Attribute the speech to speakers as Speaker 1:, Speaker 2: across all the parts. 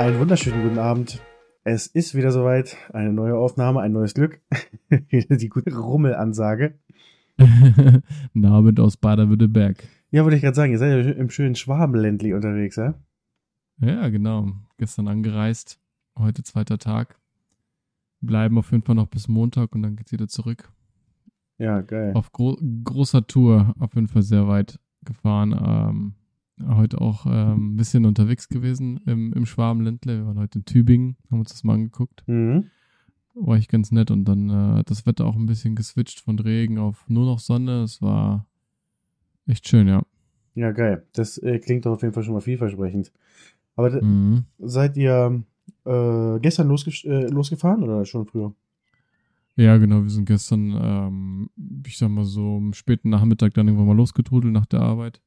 Speaker 1: Einen wunderschönen guten Abend. Es ist wieder soweit. Eine neue Aufnahme, ein neues Glück. Wieder die gute Rummelansage.
Speaker 2: Norbert aus Baden-Württemberg.
Speaker 1: Ja, wollte ich gerade sagen, ihr seid ja im schönen Schwabenländli unterwegs, ja?
Speaker 2: Ja, genau. Gestern angereist. Heute zweiter Tag. Bleiben auf jeden Fall noch bis Montag und dann geht's wieder zurück.
Speaker 1: Ja, geil.
Speaker 2: Auf großer Tour. Auf jeden Fall sehr weit gefahren. Heute auch ein bisschen unterwegs gewesen im Schwabenländle. Wir waren heute in Tübingen, haben uns das mal angeguckt.
Speaker 1: Mhm.
Speaker 2: War echt ganz nett und dann hat das Wetter auch ein bisschen geswitcht von Regen auf nur noch Sonne. Es war echt schön, ja.
Speaker 1: Ja, geil. Das klingt doch auf jeden Fall schon mal vielversprechend. Aber
Speaker 2: Mhm.
Speaker 1: seid ihr gestern losgefahren oder schon früher?
Speaker 2: Ja, genau, wir sind gestern, ich sag mal so, am späten Nachmittag dann irgendwann mal losgetrudelt nach der Arbeit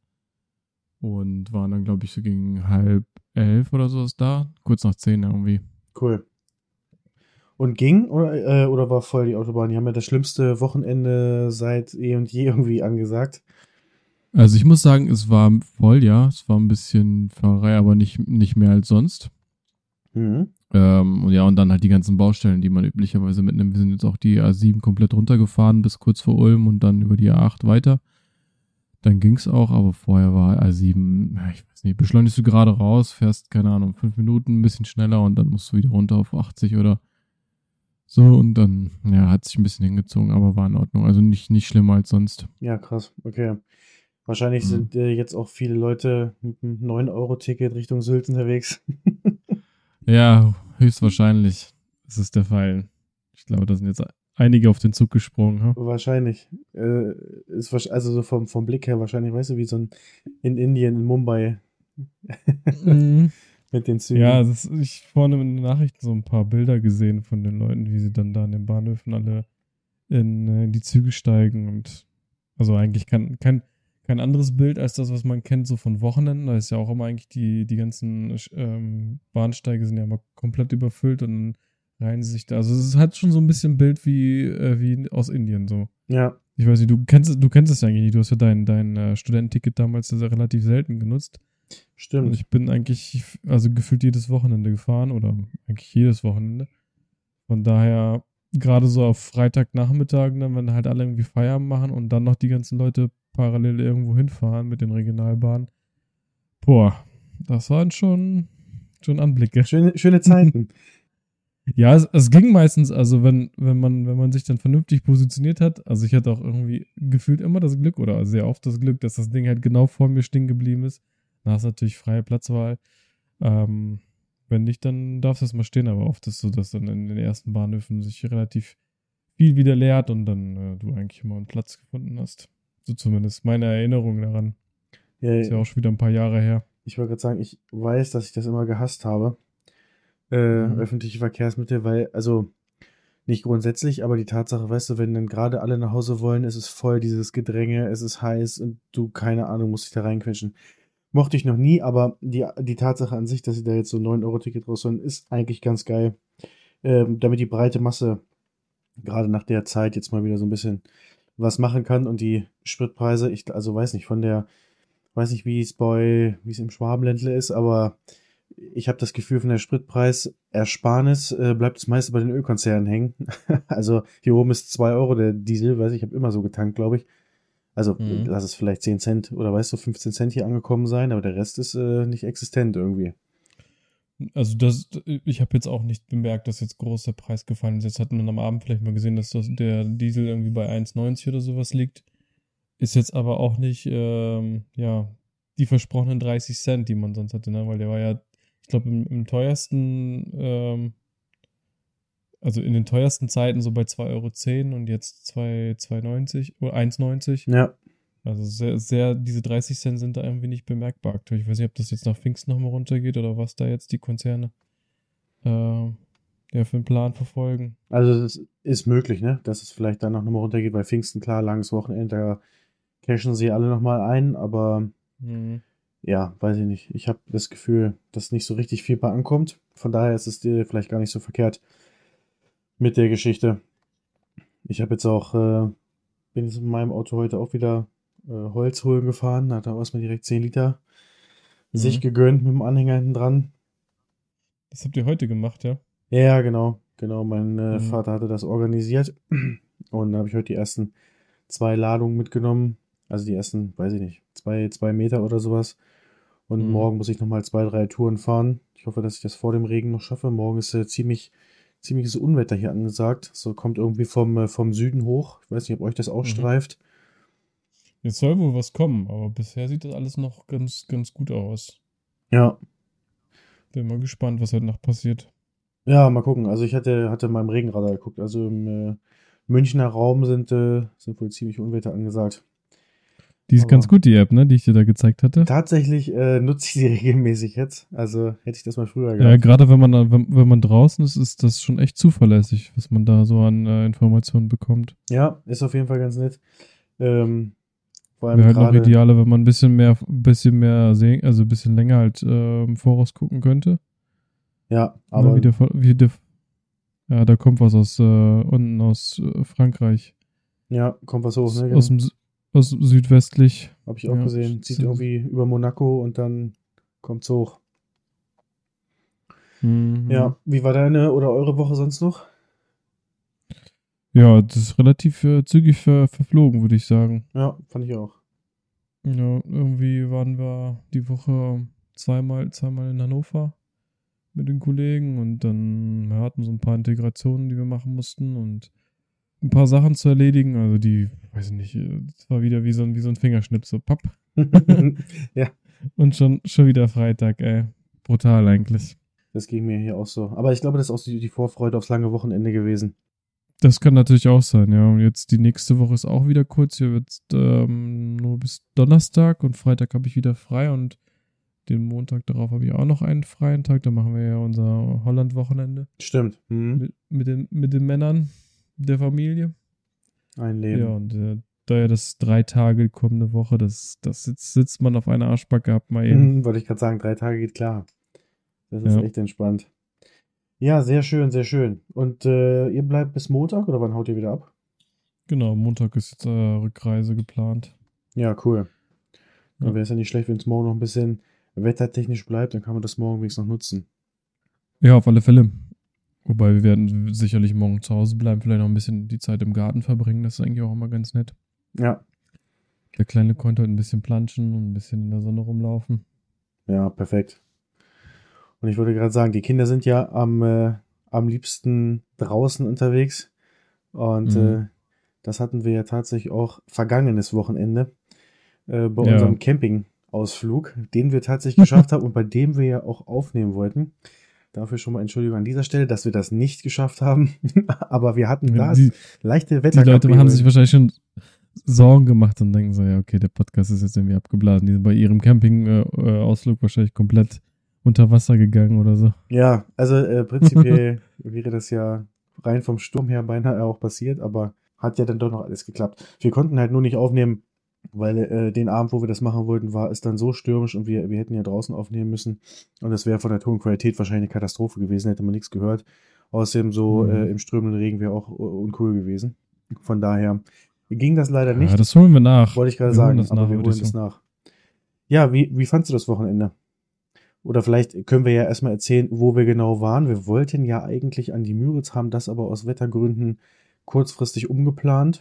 Speaker 2: und waren dann, glaube ich, so gegen 10:30 oder so ist da, kurz nach 10 irgendwie.
Speaker 1: Cool. Und ging oder war voll die Autobahn? Die haben ja das schlimmste Wochenende seit eh und je irgendwie angesagt.
Speaker 2: Also ich muss sagen, es war voll, ja, es war ein bisschen Fahrerei, aber nicht mehr als sonst.
Speaker 1: Mhm.
Speaker 2: Und ja, und dann halt die ganzen Baustellen, die man üblicherweise mitnimmt. Wir sind jetzt auch die A7 komplett runtergefahren bis kurz vor Ulm und dann über die A8 weiter. Dann ging's auch, aber vorher war A7, ich weiß nicht, beschleunigst du gerade raus, fährst, keine Ahnung, 5 Minuten, ein bisschen schneller und dann musst du wieder runter auf 80 oder so und dann, ja, hat sich ein bisschen hingezogen, aber war in Ordnung. Also nicht schlimmer als sonst.
Speaker 1: Ja, krass. Okay. Wahrscheinlich
Speaker 2: Mhm.
Speaker 1: sind jetzt auch viele Leute mit einem 9-Euro-Ticket Richtung Sylt unterwegs.
Speaker 2: Ja, höchstwahrscheinlich ist es der Fall. Ich glaube, da sind jetzt einige auf den Zug gesprungen. Ha?
Speaker 1: Wahrscheinlich. Also so vom Blick her wahrscheinlich, weißt du, wie so ein in Indien, in Mumbai
Speaker 2: Mhm.
Speaker 1: mit den
Speaker 2: Ja,
Speaker 1: Zügen.
Speaker 2: ich vorne in den Nachrichten so ein paar Bilder gesehen von den Leuten, wie sie dann da in den Bahnhöfen alle in die Züge steigen und also eigentlich kein anderes Bild als das, was man kennt, so von Wochenenden. Da ist ja auch immer eigentlich die ganzen Bahnsteige sind ja immer komplett überfüllt und dann reihen sie sich da. Also es hat schon so ein bisschen Bild wie aus Indien so.
Speaker 1: Ja,
Speaker 2: Ich weiß nicht, du kennst es ja eigentlich nicht. Du hast ja dein Studententicket damals ja relativ selten genutzt. Und
Speaker 1: stimmt.
Speaker 2: ich bin eigentlich, also gefühlt jedes Wochenende gefahren oder eigentlich jedes Wochenende. Von daher, gerade so auf Freitagnachmittagen, dann, wenn halt alle irgendwie Feierabend machen und dann noch die ganzen Leute parallel irgendwo hinfahren mit den Regionalbahnen. Boah, das waren schon Anblicke.
Speaker 1: Schöne Zeiten.
Speaker 2: Ja, es ging meistens, also wenn man sich dann vernünftig positioniert hat, also ich hatte auch irgendwie gefühlt immer das Glück oder sehr oft das Glück, dass das Ding halt genau vor mir stehen geblieben ist. Da hast du natürlich freie Platzwahl. Ähm, wenn nicht, dann darfst du es mal stehen, aber oft ist es so, dass dann in den ersten Bahnhöfen sich relativ viel wieder leert und dann du eigentlich immer einen Platz gefunden hast. So zumindest meine Erinnerung daran.
Speaker 1: Ja,
Speaker 2: Ist ja auch schon wieder ein paar Jahre her.
Speaker 1: ich wollte gerade sagen, ich weiß, dass ich das immer gehasst habe.
Speaker 2: Mhm.
Speaker 1: Öffentliche Verkehrsmittel, weil, also nicht grundsätzlich, aber die Tatsache, weißt du, wenn dann gerade alle nach Hause wollen, ist es voll dieses Gedränge, es ist heiß und du, keine Ahnung, musst dich da reinquetschen. Mochte ich noch nie, aber die Tatsache an sich, dass sie da jetzt so ein 9-Euro-Ticket rausholen, ist eigentlich ganz geil. Damit die breite Masse gerade nach der Zeit jetzt mal wieder so ein bisschen was machen kann und die Spritpreise, also weiß nicht, weiß nicht, wie es im Schwabenländle ist, aber ich habe das Gefühl, von der Spritpreisersparnis bleibt es meist bei den Ölkonzernen hängen. Also hier oben ist 2 Euro der Diesel, weiß ich habe immer so getankt, glaube ich. Also
Speaker 2: Mhm.
Speaker 1: lass es vielleicht 10 Cent oder weißt du, 15 Cent hier angekommen sein, aber der Rest ist nicht existent irgendwie.
Speaker 2: Also ich habe jetzt auch nicht bemerkt, dass jetzt groß der Preis gefallen ist. Jetzt hat man am Abend vielleicht mal gesehen, dass der Diesel irgendwie bei 1,90 oder sowas liegt. Ist jetzt aber auch nicht, ja, die versprochenen 30 Cent, die man sonst hatte, ne? Weil der war ja, ich glaube, im teuersten, also in den teuersten Zeiten so bei 2,10 € und jetzt 2,90 oder 1,90.
Speaker 1: Ja,
Speaker 2: Also diese 30 Cent sind da irgendwie nicht bemerkbar aktuell. Ich weiß nicht, ob das jetzt nach Pfingsten nochmal runtergeht oder was da jetzt die Konzerne äh, ja, für einen Plan verfolgen.
Speaker 1: also es ist möglich, ne, dass es vielleicht dann noch mal runtergeht, weil Pfingsten, klar, langes Wochenende, da cashen sie alle noch mal ein, aber
Speaker 2: Mhm.
Speaker 1: ja, weiß ich nicht. Ich habe das Gefühl, dass nicht so richtig viel bei ankommt. Von daher ist es dir vielleicht gar nicht so verkehrt mit der Geschichte. Ich habe jetzt auch, bin jetzt mit meinem Auto heute auch wieder Holz holen gefahren. Da hat er erstmal direkt 10 Liter sich
Speaker 2: Mhm.
Speaker 1: gegönnt mit dem Anhänger hinten dran.
Speaker 2: Das habt ihr heute gemacht, ja?
Speaker 1: Ja, genau. Genau, mein
Speaker 2: Mhm.
Speaker 1: Vater hatte das organisiert. Und dann habe ich heute die ersten 2 Ladungen mitgenommen. Also die ersten, weiß ich nicht, 2 Meter oder sowas. Und
Speaker 2: Mhm.
Speaker 1: morgen muss ich nochmal 2, 3 Touren fahren. Ich hoffe, dass ich das vor dem Regen noch schaffe. Morgen ist ziemliches Unwetter hier angesagt. So kommt irgendwie vom Süden hoch. Ich weiß nicht, ob euch das auch
Speaker 2: Mhm.
Speaker 1: streift.
Speaker 2: Jetzt soll wohl was kommen, aber bisher sieht das alles noch ganz, ganz gut aus.
Speaker 1: Ja,
Speaker 2: Bin mal gespannt, was heute Nacht passiert.
Speaker 1: ja, mal gucken. Also ich hatte in meinem Regenradar geguckt. Also im Münchner Raum sind wohl ziemlich Unwetter angesagt.
Speaker 2: Die ist ganz
Speaker 1: Aber
Speaker 2: gut, die App, ne, die ich dir da gezeigt hatte.
Speaker 1: tatsächlich nutze ich sie regelmäßig jetzt. Also hätte ich das mal früher
Speaker 2: Ja,
Speaker 1: gehabt.
Speaker 2: gerade wenn man draußen ist, ist das schon echt zuverlässig, was man da so an Informationen bekommt.
Speaker 1: Ja, ist auf jeden Fall ganz nett. Ähm, vor allem
Speaker 2: Wäre halt noch
Speaker 1: gerade,
Speaker 2: idealer, wenn man ein bisschen mehr sehen, also ein bisschen länger halt im Voraus gucken könnte.
Speaker 1: ja,
Speaker 2: Ne,
Speaker 1: aber
Speaker 2: ja, da kommt was aus unten aus Frankreich.
Speaker 1: ja, kommt was hoch,
Speaker 2: Aus,
Speaker 1: ne?
Speaker 2: aus
Speaker 1: Genau.
Speaker 2: dem aus südwestlich.
Speaker 1: Habe ich auch
Speaker 2: Ja,
Speaker 1: gesehen. Zieht irgendwie über Monaco und dann kommt's hoch.
Speaker 2: mhm.
Speaker 1: Ja, wie war deine oder eure Woche sonst noch?
Speaker 2: Ja, das ist relativ zügig verflogen, würde ich sagen.
Speaker 1: Ja, fand ich auch.
Speaker 2: Ja, irgendwie waren wir die Woche zweimal in Hannover mit den Kollegen und dann wir hatten so ein paar Integrationen, die wir machen mussten und ein paar Sachen zu erledigen. Also die, weiß ich nicht, es war wieder wie so ein Fingerschnipp, so papp.
Speaker 1: Ja,
Speaker 2: Und schon wieder Freitag, ey. Brutal eigentlich.
Speaker 1: das ging mir hier auch so. Aber ich glaube, das ist auch die Vorfreude aufs lange Wochenende gewesen.
Speaker 2: Das kann natürlich auch sein, ja. Und jetzt die nächste Woche ist auch wieder kurz. Hier wird nur bis Donnerstag und Freitag habe ich wieder frei und den Montag darauf habe ich auch noch einen freien Tag. Da machen wir ja unser Holland-Wochenende
Speaker 1: Stimmt.
Speaker 2: mit den Männern der Familie.
Speaker 1: Ein
Speaker 2: Ja,
Speaker 1: Leben.
Speaker 2: und da ja das 3 Tage kommende Woche, das sitzt man auf einer Arschbacke ab mal eben.
Speaker 1: Wollte ich gerade sagen, 3 Tage geht klar. Das ist
Speaker 2: Ja,
Speaker 1: echt entspannt. Ja, sehr schön, sehr schön. Und ihr bleibt bis Montag oder wann haut ihr wieder ab?
Speaker 2: genau. Montag ist jetzt Rückreise geplant.
Speaker 1: Ja, cool. Dann
Speaker 2: Ja.
Speaker 1: wäre es ja nicht schlecht, wenn es morgen noch ein bisschen wettertechnisch bleibt, dann kann man das morgen wenigstens noch nutzen.
Speaker 2: Ja, auf alle Fälle. Wobei wir werden sicherlich morgen zu Hause bleiben, vielleicht noch ein bisschen die Zeit im Garten verbringen. Das ist eigentlich auch immer ganz nett.
Speaker 1: Ja,
Speaker 2: Der Kleine konnte heute ein bisschen planschen und ein bisschen in der Sonne rumlaufen.
Speaker 1: ja, perfekt. Und ich wollte gerade sagen, die Kinder sind ja am liebsten draußen unterwegs. Und
Speaker 2: Mhm.
Speaker 1: das hatten wir ja tatsächlich auch vergangenes Wochenende bei
Speaker 2: Ja.
Speaker 1: unserem Campingausflug, den wir tatsächlich geschafft haben und bei dem wir ja auch aufnehmen wollten. Dafür schon mal Entschuldigung an dieser Stelle, dass wir das nicht geschafft haben. Aber wir hatten da
Speaker 2: Die,
Speaker 1: leichte
Speaker 2: die Leute haben sich
Speaker 1: Wetterkapriolen.
Speaker 2: wahrscheinlich schon Sorgen gemacht und denken so, ja, okay, der Podcast ist jetzt irgendwie abgeblasen. Die sind bei ihrem Camping-Ausflug wahrscheinlich komplett unter Wasser gegangen oder so.
Speaker 1: Ja, also prinzipiell wäre das ja rein vom Sturm her beinahe auch passiert, aber hat ja dann doch noch alles geklappt. Wir konnten halt nur nicht aufnehmen, weil den Abend, wo wir das machen wollten, war es dann so stürmisch und wir hätten ja draußen aufnehmen müssen. Und das wäre von der Tonqualität wahrscheinlich eine Katastrophe gewesen, hätte man nichts gehört. Außerdem so
Speaker 2: Mhm.
Speaker 1: im strömenden Regen wäre auch uncool gewesen. Von daher ging das leider
Speaker 2: Ja,
Speaker 1: nicht,
Speaker 2: das holen wir nach.
Speaker 1: wollte ich gerade
Speaker 2: Wir holen
Speaker 1: sagen,
Speaker 2: das
Speaker 1: aber
Speaker 2: nach,
Speaker 1: wir
Speaker 2: würde ich
Speaker 1: holen das
Speaker 2: sagen.
Speaker 1: nach. Ja, wie fandst du das Wochenende? Oder vielleicht können wir ja erstmal erzählen, wo wir genau waren. Wir wollten ja eigentlich an die Müritz, haben das aber aus Wettergründen kurzfristig umgeplant.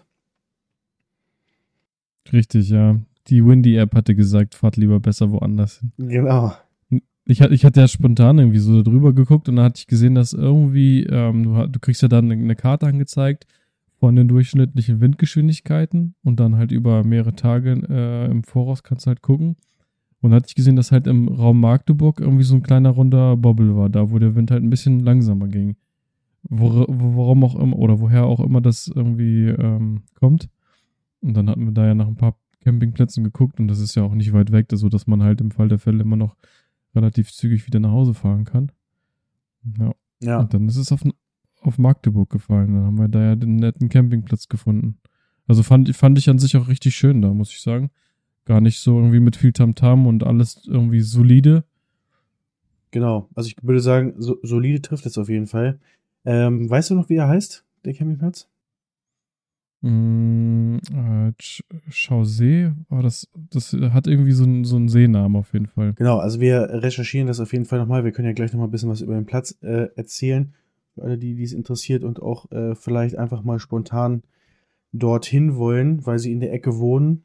Speaker 2: Richtig, ja. Die Windy-App hatte gesagt, fahrt lieber besser woanders hin.
Speaker 1: Genau.
Speaker 2: Ich hatte ja spontan irgendwie so drüber geguckt und dann hatte ich gesehen, dass irgendwie, du kriegst ja dann eine Karte angezeigt von den durchschnittlichen Windgeschwindigkeiten und dann halt über mehrere Tage im Voraus kannst du halt gucken. Und dann hatte ich gesehen, dass halt im Raum Magdeburg irgendwie so ein kleiner runder Bobbel war, da wo der Wind halt ein bisschen langsamer ging. Warum auch immer, oder woher auch immer das irgendwie kommt. Und dann hatten wir da ja nach ein paar Campingplätzen geguckt und das ist ja auch nicht weit weg, so dass man halt im Fall der Fälle immer noch relativ zügig wieder nach Hause fahren kann. Ja.
Speaker 1: Ja,
Speaker 2: Und dann ist es auf Magdeburg gefallen. Dann haben wir da ja den netten Campingplatz gefunden. Also fand ich an sich auch richtig schön da, muss ich sagen. Gar nicht so irgendwie mit viel Tamtam und alles irgendwie solide.
Speaker 1: genau. Also ich würde sagen, solide trifft es auf jeden Fall. Weißt du noch, wie er heißt, der Campingplatz?
Speaker 2: Chausee, aber das hat irgendwie so einen Seenamen auf jeden Fall.
Speaker 1: Genau, also wir recherchieren das auf jeden Fall nochmal. Wir können ja gleich nochmal ein bisschen was über den Platz erzählen, für alle, die es interessiert und auch vielleicht einfach mal spontan dorthin wollen, weil sie in der Ecke wohnen.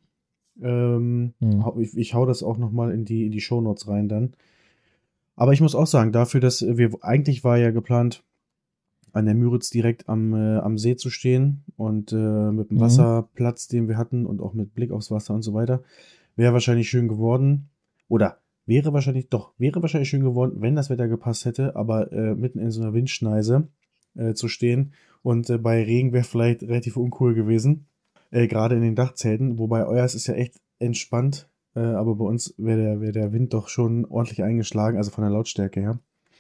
Speaker 1: Ich hau das auch nochmal in die Shownotes rein dann. Aber ich muss auch sagen, dafür, dass eigentlich war ja geplant, an der Müritz direkt am See zu stehen und mit dem Wasserplatz, den wir hatten und auch mit Blick aufs Wasser und so weiter, wäre wahrscheinlich schön geworden. Oder wäre wahrscheinlich schön geworden, wenn das Wetter gepasst hätte, aber mitten in so einer Windschneise zu stehen und bei Regen wäre vielleicht relativ uncool gewesen. Gerade in den Dachzelten, wobei euers ist ja echt entspannt, aber bei uns wäre der Wind doch schon ordentlich eingeschlagen, also von der Lautstärke her.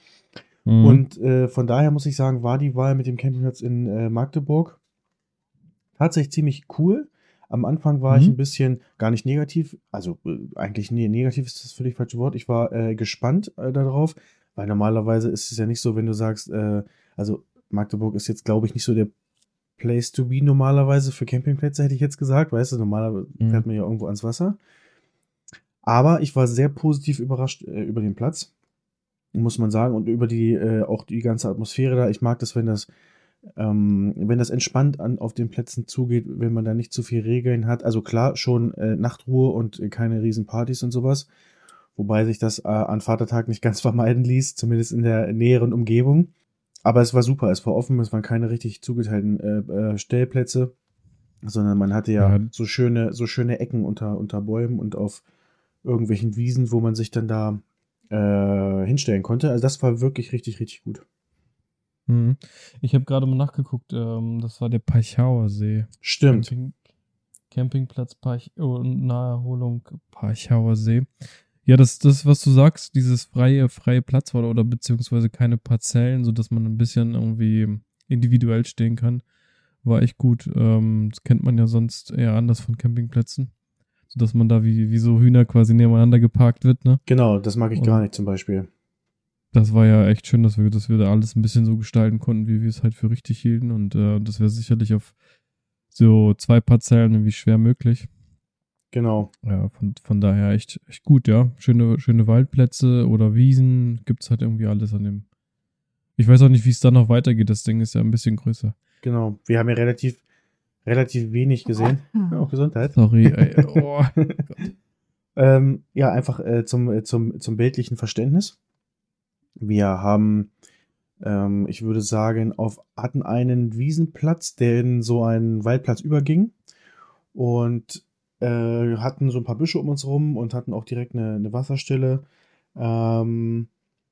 Speaker 1: Und von daher muss ich sagen, war die Wahl mit dem Campingplatz in Magdeburg tatsächlich ziemlich cool. Am Anfang war ich ein bisschen gar nicht negativ, also eigentlich negativ ist das völlig falsche Wort. Ich war gespannt darauf, weil normalerweise ist es ja nicht so, wenn du sagst, also Magdeburg ist jetzt, glaube ich, nicht so der Place to be normalerweise für Campingplätze, hätte ich jetzt gesagt, weißt du, normalerweise fährt man ja irgendwo ans Wasser. Aber ich war sehr positiv überrascht über den Platz, muss man sagen, und über auch die ganze Atmosphäre da. Ich mag das, wenn das entspannt auf den Plätzen zugeht, wenn man da nicht zu viel Regeln hat. Also klar, schon Nachtruhe und keine Riesenpartys und sowas. Wobei sich das an Vatertag nicht ganz vermeiden ließ, zumindest in der näheren Umgebung. Aber es war super, es war offen, es waren keine richtig zugeteilten Stellplätze, sondern man hatte ja so schöne Ecken unter Bäumen und auf irgendwelchen Wiesen, wo man sich dann da hinstellen konnte. Also das war wirklich richtig, richtig gut.
Speaker 2: Ich habe gerade mal nachgeguckt, das war der Parchauer See.
Speaker 1: Stimmt.
Speaker 2: Campingplatz Naherholung Parchauer See. Ja, das, was du sagst, dieses freie Platz oder beziehungsweise keine Parzellen, sodass man ein bisschen irgendwie individuell stehen kann, war echt gut. Das kennt man ja sonst eher anders von Campingplätzen. Sodass man da wie so Hühner quasi nebeneinander geparkt wird, ne?
Speaker 1: Genau, das mag ich gar nicht zum Beispiel.
Speaker 2: Das war ja echt schön, dass wir da alles ein bisschen so gestalten konnten, wie wir es halt für richtig hielten. Und das wäre sicherlich auf so 2 Parzellen irgendwie schwer möglich.
Speaker 1: Genau.
Speaker 2: Ja, von daher echt gut, ja. Schöne Waldplätze oder Wiesen, gibt's halt irgendwie alles an dem. Ich weiß auch nicht, wie es dann noch weitergeht. Das Ding ist ja ein bisschen größer.
Speaker 1: Genau. Wir haben ja relativ wenig gesehen. Auch Gesundheit.
Speaker 2: Sorry, ey. Oh
Speaker 1: Gott. Ja, einfach zum bildlichen Verständnis. Wir haben, ich würde sagen, hatten einen Wiesenplatz, der in so einen Waldplatz überging und hatten so ein paar Büsche um uns rum und hatten auch direkt eine Wasserstelle am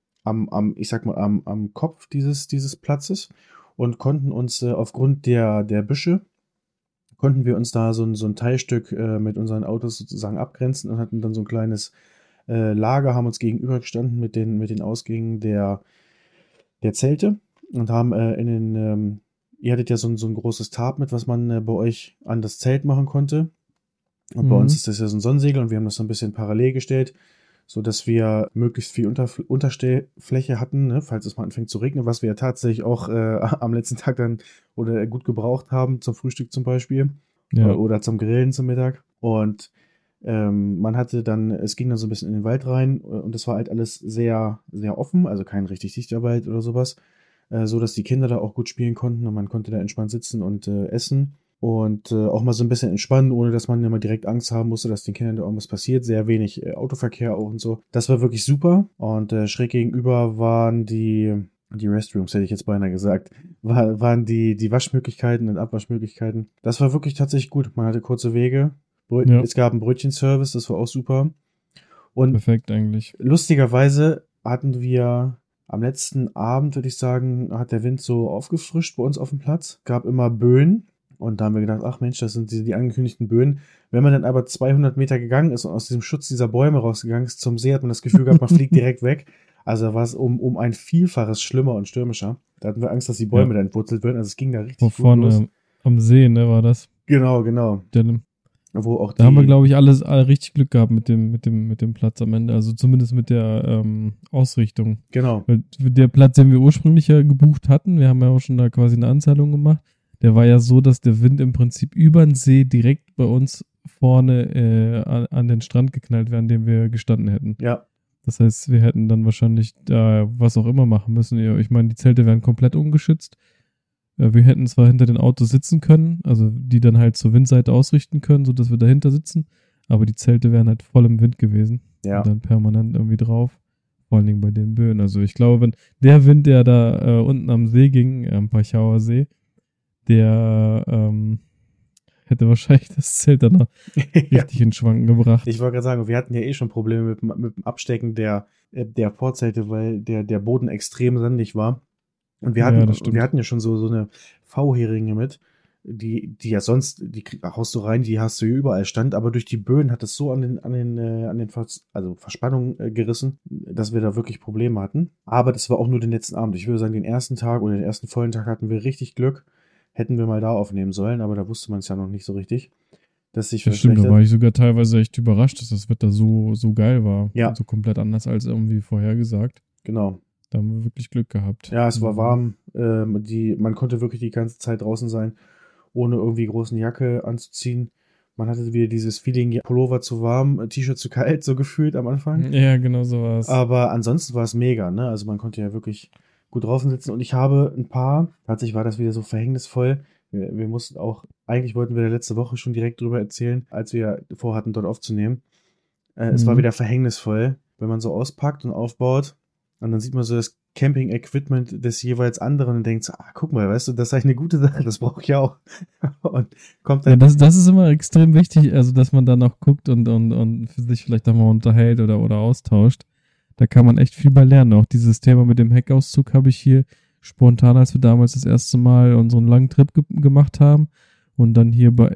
Speaker 1: Kopf dieses Platzes und konnten uns aufgrund der Büsche konnten wir uns da so ein Teilstück mit unseren Autos sozusagen abgrenzen und hatten dann so ein kleines Lager, haben uns gegenübergestanden mit den Ausgängen der Zelte und haben ihr hattet ja so ein großes Tarp mit, was man bei euch an das Zelt machen konnte. Und bei uns ist das ja so ein Sonnensegel und wir haben das so ein bisschen parallel gestellt, so dass wir möglichst viel Unterstellfläche hatten, ne, falls es mal anfängt zu regnen, was wir ja tatsächlich auch am letzten Tag dann oder gut gebraucht haben, zum Frühstück zum Beispiel oder zum Grillen zum Mittag. Und es ging dann so ein bisschen in den Wald rein und das war halt alles sehr, sehr offen, also kein richtig dichter Wald oder sowas, so dass die Kinder da auch gut spielen konnten und man konnte da entspannt sitzen und essen. Und auch mal so ein bisschen entspannen, ohne dass man immer direkt Angst haben musste, dass den Kindern da irgendwas passiert. Sehr wenig Autoverkehr auch und so. Das war wirklich super. Und schräg gegenüber waren die Restrooms, hätte ich jetzt beinahe gesagt, waren die Waschmöglichkeiten und Abwaschmöglichkeiten. Das war wirklich tatsächlich gut. Man hatte kurze Wege. Es gab einen Brötchenservice, das war auch super. Und
Speaker 2: perfekt eigentlich.
Speaker 1: Lustigerweise hatten wir am letzten Abend, würde ich sagen, hat der Wind so aufgefrischt bei uns auf dem Platz. Gab immer Böen. Und da haben wir gedacht, ach Mensch, das sind die angekündigten Böen. Wenn man dann aber 200 Meter gegangen ist und aus diesem Schutz dieser Bäume rausgegangen ist zum See, hat man das Gefühl gehabt, man fliegt direkt weg. Also war es um ein Vielfaches schlimmer und stürmischer. Da hatten wir Angst, dass die Bäume da entwurzelt werden. Also es ging da richtig gut los.
Speaker 2: Am See, ne, war das?
Speaker 1: Genau.
Speaker 2: Da haben wir, glaube ich, alle richtig Glück gehabt mit dem Platz am Ende. Also zumindest mit der Ausrichtung.
Speaker 1: Genau.
Speaker 2: Weil der Platz, den wir ursprünglich ja gebucht hatten, wir haben ja auch schon da quasi eine Anzahlung gemacht. der war ja so, dass der Wind im Prinzip über den See direkt bei uns vorne an den Strand geknallt wäre, an dem wir gestanden hätten.
Speaker 1: Ja.
Speaker 2: Das heißt, wir hätten dann wahrscheinlich da was auch immer machen müssen. Ich meine, die Zelte wären komplett ungeschützt. Wir hätten zwar hinter den Autos sitzen können, also die dann halt zur Windseite ausrichten können, sodass wir dahinter sitzen, aber die Zelte wären halt voll im Wind gewesen.
Speaker 1: Ja.
Speaker 2: Und dann permanent irgendwie drauf. Vor allen Dingen bei den Böen. Also ich glaube, wenn der Wind, der da unten am See ging, am Pachauer See, der hätte wahrscheinlich das Zelt dann richtig in Schwanken gebracht.
Speaker 1: Ich wollte gerade sagen, wir hatten ja eh schon Probleme mit dem Abstecken der Vorzelte, weil der Boden extrem sandig war. Und wir hatten ja schon so eine V-Heringe mit, die ja sonst, die haust du rein, die hast du hier überall stand, aber durch die Böen hat es so an den Verspannungen gerissen, dass wir da wirklich Probleme hatten. Aber das war auch nur den letzten Abend. Ich würde sagen, den ersten Tag oder den ersten vollen Tag hatten wir richtig Glück. Hätten wir mal da aufnehmen sollen, aber da wusste man es ja noch nicht so richtig. Dass sich
Speaker 2: das stimmt, da war ich sogar teilweise echt überrascht, dass das Wetter so geil war.
Speaker 1: Ja.
Speaker 2: So komplett anders als irgendwie vorhergesagt.
Speaker 1: Genau.
Speaker 2: Da haben wir wirklich Glück gehabt.
Speaker 1: Ja, es war warm. Man konnte wirklich die ganze Zeit draußen sein, ohne irgendwie großen Jacke anzuziehen. Man hatte wieder dieses Feeling, Pullover zu warm, T-Shirt zu kalt, so gefühlt am Anfang.
Speaker 2: Ja, genau so war es.
Speaker 1: Aber ansonsten war es mega, ne? Also man konnte ja wirklich gut draußen sitzen. Und ich habe tatsächlich war das wieder so verhängnisvoll. Wir mussten auch, eigentlich wollten wir letzte Woche schon direkt drüber erzählen, als wir vorhatten, dort aufzunehmen. Es war wieder verhängnisvoll, wenn man so auspackt und aufbaut. Und dann sieht man so das Camping-Equipment des jeweils anderen und denkt so, guck mal, weißt du, das ist eigentlich eine gute Sache, das brauche ich auch. Und kommt dann.
Speaker 2: Ja, das ist immer extrem wichtig, also dass man dann auch guckt und für sich vielleicht auch mal unterhält oder austauscht. Da kann man echt viel bei lernen. Auch dieses Thema mit dem Heckauszug habe ich hier spontan, als wir damals das erste Mal unseren langen Trip gemacht haben und dann hier bei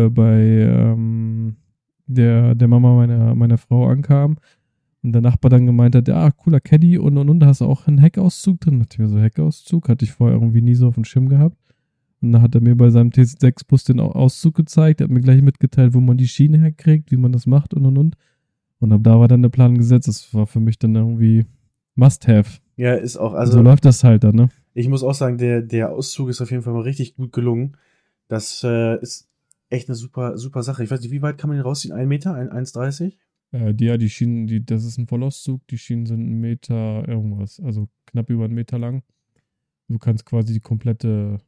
Speaker 2: der Mama meiner Frau ankam. Und der Nachbar dann gemeint hat, ja, cooler Caddy und, da hast du auch einen Heckauszug drin. Da dachte ich mir so, Heckauszug? Hatte ich vorher irgendwie nie so auf dem Schirm gehabt. Und da hat er mir bei seinem T6-Bus den Auszug gezeigt, hat mir gleich mitgeteilt, wo man die Schiene herkriegt, wie man das macht und. Und ab da war dann der Plan gesetzt. Das war für mich dann irgendwie Must-Have.
Speaker 1: Ja, ist auch, also.
Speaker 2: So läuft das halt dann, ne?
Speaker 1: Ich muss auch sagen, der Auszug ist auf jeden Fall mal richtig gut gelungen. Das ist echt eine super, super Sache. Ich weiß nicht, wie weit kann man den rausziehen? 1 Meter? 1,30?
Speaker 2: Die Schienen, das ist ein Vollauszug, die Schienen sind 1 Meter irgendwas, also knapp über 1 Meter lang. Du kannst quasi die komplette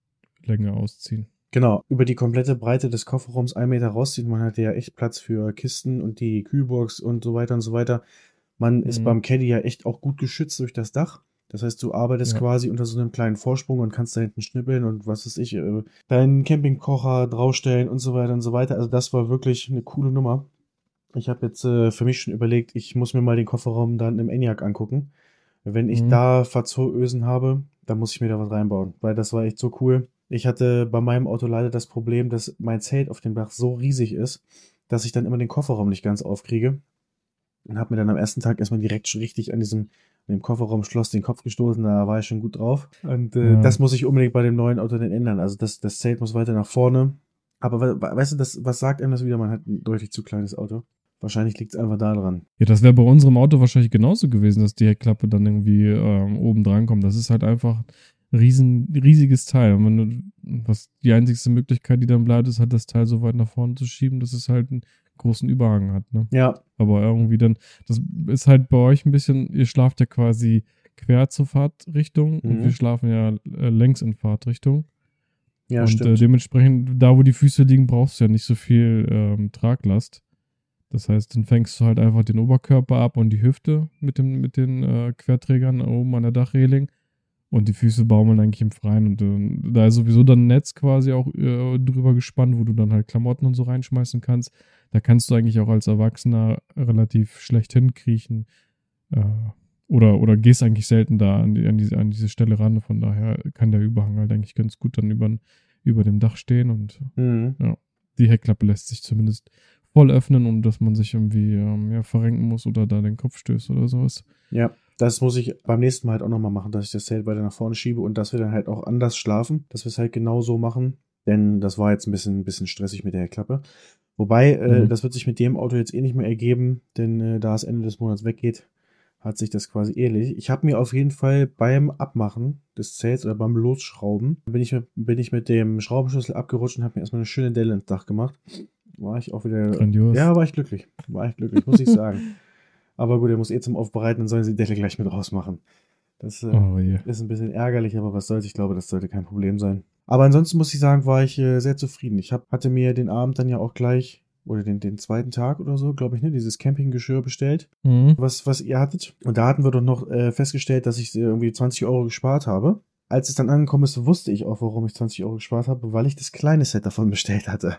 Speaker 2: Länge ausziehen.
Speaker 1: Genau, über die komplette Breite des Kofferraums 1 Meter rausziehen. Man hatte ja echt Platz für Kisten und die Kühlbox und so weiter und so weiter. Man ist beim Caddy ja echt auch gut geschützt durch das Dach. Das heißt, du arbeitest quasi unter so einem kleinen Vorsprung und kannst da hinten schnippeln und was weiß ich, deinen Campingkocher draufstellen und so weiter und so weiter. Also das war wirklich eine coole Nummer. Ich habe jetzt für mich schon überlegt, ich muss mir mal den Kofferraum dann im ENIAC angucken. Wenn ich da Verzöösen habe, dann muss ich mir da was reinbauen, weil das war echt so cool. Ich hatte bei meinem Auto leider das Problem, dass mein Zelt auf dem Dach so riesig ist, dass ich dann immer den Kofferraum nicht ganz aufkriege. Und habe mir dann am ersten Tag erstmal direkt richtig an dem Kofferraumschloss den Kopf gestoßen, da war ich schon gut drauf. Und das muss ich unbedingt bei dem neuen Auto dann ändern. Also das Zelt muss weiter nach vorne. Aber weißt du, was sagt einem das wieder? Man hat ein deutlich zu kleines Auto. Wahrscheinlich liegt es einfach da dran.
Speaker 2: Ja, das wäre bei unserem Auto wahrscheinlich genauso gewesen, dass die Heckklappe dann irgendwie oben dran kommt. Das ist halt einfach ein riesiges Teil. Und die einzigste Möglichkeit, die dann bleibt, ist halt das Teil so weit nach vorne zu schieben, dass es halt einen großen Überhang hat. Ne?
Speaker 1: Ja.
Speaker 2: Aber irgendwie dann, das ist halt bei euch ein bisschen, ihr schlaft ja quasi quer zur Fahrtrichtung und wir schlafen ja längs in Fahrtrichtung.
Speaker 1: Ja,
Speaker 2: und
Speaker 1: stimmt.
Speaker 2: Dementsprechend, da wo die Füße liegen, brauchst du ja nicht so viel Traglast. Das heißt, dann fängst du halt einfach den Oberkörper ab und die Hüfte mit den Querträgern oben an der Dachreling und die Füße baumeln eigentlich im Freien. Und da ist sowieso dann ein Netz quasi auch drüber gespannt, wo du dann halt Klamotten und so reinschmeißen kannst. Da kannst du eigentlich auch als Erwachsener relativ schlecht hinkriechen oder gehst eigentlich selten da an diese Stelle ran. Von daher kann der Überhang halt eigentlich ganz gut dann über dem Dach stehen und ja, die Heckklappe lässt sich zumindest voll öffnen, und dass man sich irgendwie verrenken muss oder da den Kopf stößt oder sowas.
Speaker 1: Ja, das muss ich beim nächsten Mal halt auch nochmal machen, dass ich das Zelt weiter nach vorne schiebe und dass wir dann halt auch anders schlafen, dass wir es halt genau so machen, denn das war jetzt ein bisschen stressig mit der Heckklappe. Wobei, das wird sich mit dem Auto jetzt eh nicht mehr ergeben, denn da es Ende des Monats weggeht, hat sich das quasi ähnlich. Ich habe mir auf jeden Fall beim Abmachen des Zelts oder beim Losschrauben, bin ich mit dem Schraubenschlüssel abgerutscht und habe mir erstmal eine schöne Delle ins Dach gemacht. War ich auch wieder.
Speaker 2: Grandios.
Speaker 1: Ja, war ich glücklich. War ich glücklich, muss ich sagen. Aber gut, er muss zum Aufbereiten, dann sollen sie die Delle gleich mit rausmachen. Das
Speaker 2: Oh je.
Speaker 1: ist ein bisschen ärgerlich, aber was soll's. Ich glaube, das sollte kein Problem sein. Aber ansonsten muss ich sagen, war ich sehr zufrieden. Hatte mir den Abend dann ja auch gleich, oder den zweiten Tag oder so, glaube ich, ne, dieses Campinggeschirr bestellt,
Speaker 2: Mhm.
Speaker 1: was ihr hattet. Und da hatten wir doch noch festgestellt, dass ich irgendwie 20 Euro gespart habe. Als es dann angekommen ist, wusste ich auch, warum ich 20 Euro gespart habe, weil ich das kleine Set davon bestellt hatte.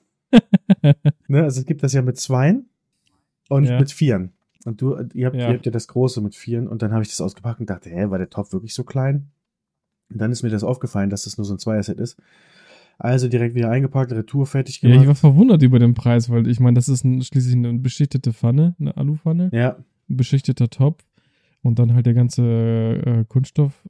Speaker 1: Ne, also es gibt das ja mit Zweien und
Speaker 2: Ja.
Speaker 1: mit Vieren. Und ihr habt
Speaker 2: Ja.
Speaker 1: ja das große mit Vieren und dann habe ich das ausgepackt und dachte, war der Topf wirklich so klein? Und dann ist mir das aufgefallen, dass das nur so ein Zweierset ist. Also direkt wieder eingepackt, Retour fertig
Speaker 2: Ja,
Speaker 1: gemacht.
Speaker 2: ich war verwundert über den Preis, weil ich meine, das ist schließlich eine beschichtete Pfanne, eine Alupfanne,
Speaker 1: Ja,
Speaker 2: ein beschichteter Topf und dann halt der ganze Kunststoff,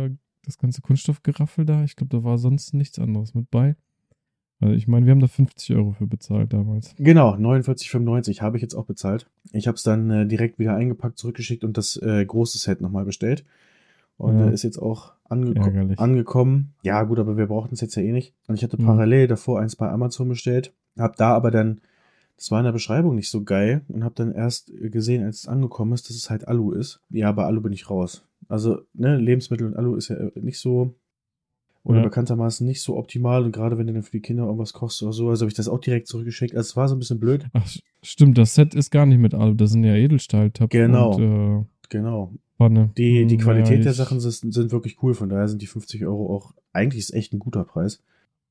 Speaker 2: das ganze Kunststoffgeraffel da. Ich glaube, da war sonst nichts anderes mit bei. Also ich meine, wir haben da 50 Euro für bezahlt damals.
Speaker 1: genau, 49,95 habe ich jetzt auch bezahlt. Ich habe es dann direkt wieder eingepackt, zurückgeschickt und das große Set nochmal bestellt. Und
Speaker 2: Ja.
Speaker 1: ist jetzt auch
Speaker 2: Ärgerlich.
Speaker 1: angekommen. Ja, gut, aber wir brauchten es jetzt ja eh nicht. Und ich hatte
Speaker 2: Mhm.
Speaker 1: parallel davor eins bei Amazon bestellt. Hab da aber dann, das war in der Beschreibung nicht so geil und habe dann erst gesehen, als es angekommen ist, dass es halt Alu ist. Ja, bei Alu bin ich raus. Also, ne, Lebensmittel und Alu ist ja nicht so, oder
Speaker 2: Ja.
Speaker 1: bekanntermaßen nicht so optimal. Und gerade wenn du dann für die Kinder irgendwas kochst oder so, also habe ich das auch direkt zurückgeschickt. Also es war so ein bisschen blöd.
Speaker 2: Ach, stimmt, das Set ist gar nicht mit Alu, das sind ja Edelstahltöpfe
Speaker 1: Genau.
Speaker 2: und
Speaker 1: Genau.
Speaker 2: Pfanne.
Speaker 1: Die Qualität der
Speaker 2: ich-
Speaker 1: Sachen sind wirklich cool. Von daher sind die 50 Euro auch, eigentlich ist echt ein guter Preis.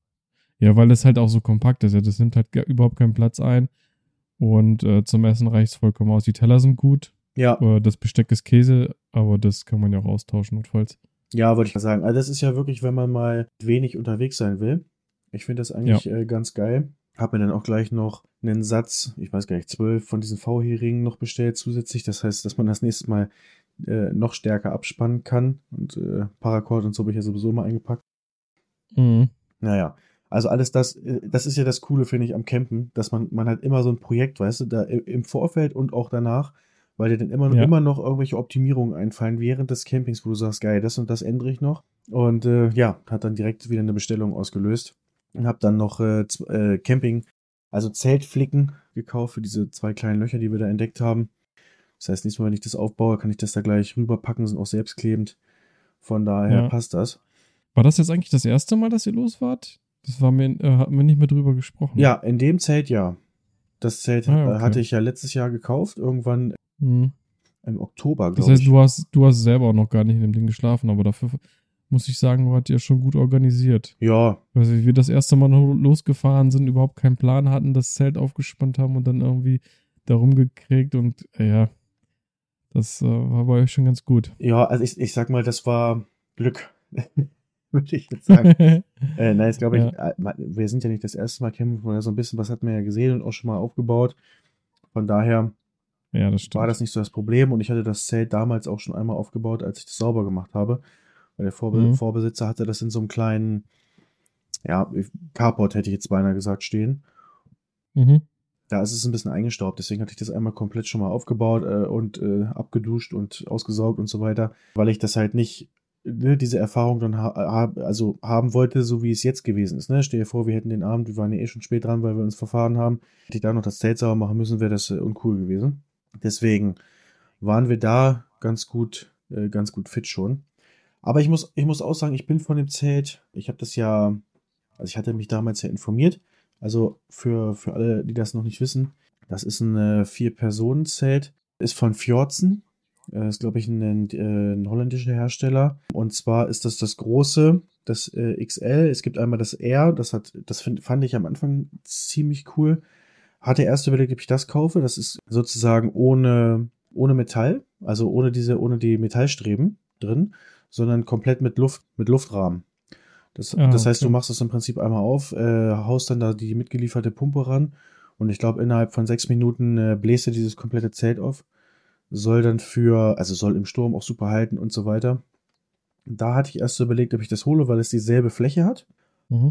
Speaker 2: Ja, weil das halt auch so kompakt ist. Ja, das nimmt halt überhaupt keinen Platz ein. Und zum Essen reicht es vollkommen aus. Die Teller sind gut.
Speaker 1: Ja,
Speaker 2: Das Besteck ist Käse, aber das kann man ja auch austauschen notfalls.
Speaker 1: ja, wollte ich mal sagen. Also das ist ja wirklich, wenn man mal wenig unterwegs sein will. Ich finde das eigentlich ganz geil. Hab mir dann auch gleich noch einen Satz, ich weiß gar nicht, 12 von diesen V-Heringen noch bestellt zusätzlich. Das heißt, dass man das nächste Mal noch stärker abspannen kann. Und Paracord und so habe ich ja sowieso mal eingepackt.
Speaker 2: Mhm.
Speaker 1: Naja, also alles das ist ja das Coole, finde ich, am Campen, dass man hat immer so ein Projekt, weißt du, da im Vorfeld und auch danach, weil dir dann immer noch irgendwelche Optimierungen einfallen während des Campings, wo du sagst, geil, das und das ändere ich noch. Und hat dann direkt wieder eine Bestellung ausgelöst. Und habe dann noch Camping, also Zeltflicken gekauft für diese 2 kleinen Löcher, die wir da entdeckt haben. Das heißt, nächstes Mal, wenn ich das aufbaue, kann ich das da gleich rüberpacken, sind auch selbstklebend. Von daher passt das.
Speaker 2: War das jetzt eigentlich das erste Mal, dass ihr los wart? Das hatten wir nicht mehr drüber gesprochen.
Speaker 1: Ja, in dem Zelt ja. Das Zelt
Speaker 2: okay.
Speaker 1: hatte ich ja letztes Jahr gekauft, irgendwann im Oktober,
Speaker 2: Das
Speaker 1: glaube
Speaker 2: heißt,
Speaker 1: ich.
Speaker 2: du hast selber auch noch gar nicht in dem Ding geschlafen, aber dafür muss ich sagen, wart ihr schon gut organisiert.
Speaker 1: Ja,
Speaker 2: Also, wie wir das erste Mal noch losgefahren sind, überhaupt keinen Plan hatten, das Zelt aufgespannt haben und dann irgendwie da rumgekriegt und ja, das war bei euch schon ganz gut.
Speaker 1: ja, also ich sag mal, das war Glück, würde ich jetzt sagen. Nein, jetzt glaube ich, wir sind ja nicht das erste Mal campen, sondern so ein bisschen was hat man ja gesehen und auch schon mal aufgebaut. Von daher
Speaker 2: Ja, das stimmt.
Speaker 1: war das nicht so das Problem und ich hatte das Zelt damals auch schon einmal aufgebaut, als ich das sauber gemacht habe. Weil der Vorbesitzer hatte das in so einem kleinen, ja, Carport hätte ich jetzt beinahe gesagt, stehen.
Speaker 2: Mhm.
Speaker 1: Da ist es ein bisschen eingestaubt, deswegen hatte ich das einmal komplett schon mal aufgebaut und abgeduscht und ausgesaugt und so weiter, weil ich das halt nicht, ne, diese Erfahrung dann haben wollte, so wie es jetzt gewesen ist. Ne? Stell dir vor, wir hätten den Abend, wir waren ja eh schon spät dran, weil wir uns verfahren haben, hätte ich da noch das Zelt sauber machen müssen, wäre das uncool gewesen. Deswegen waren wir da ganz gut fit schon. Aber ich muss auch sagen, ich bin von dem Zelt, ich hatte mich damals ja informiert. Also für alle, die das noch nicht wissen, das ist ein 4-Personen-Zelt, ist von Fjordsen, ist glaube ich ein holländischer Hersteller. Und zwar ist das große, das XL. Es gibt einmal das R, fand ich am Anfang ziemlich cool. Hatte erst überlegt, ob ich das kaufe. Das ist sozusagen ohne Metall, also ohne die Metallstreben drin, sondern komplett mit Luftrahmen. Das heißt, du machst es im Prinzip einmal auf, haust dann da die mitgelieferte Pumpe ran und ich glaube, innerhalb von 6 Minuten bläst er dieses komplette Zelt auf. Soll im Sturm auch super halten und so weiter. Da hatte ich erst so überlegt, ob ich das hole, weil es dieselbe Fläche hat.
Speaker 2: Mhm.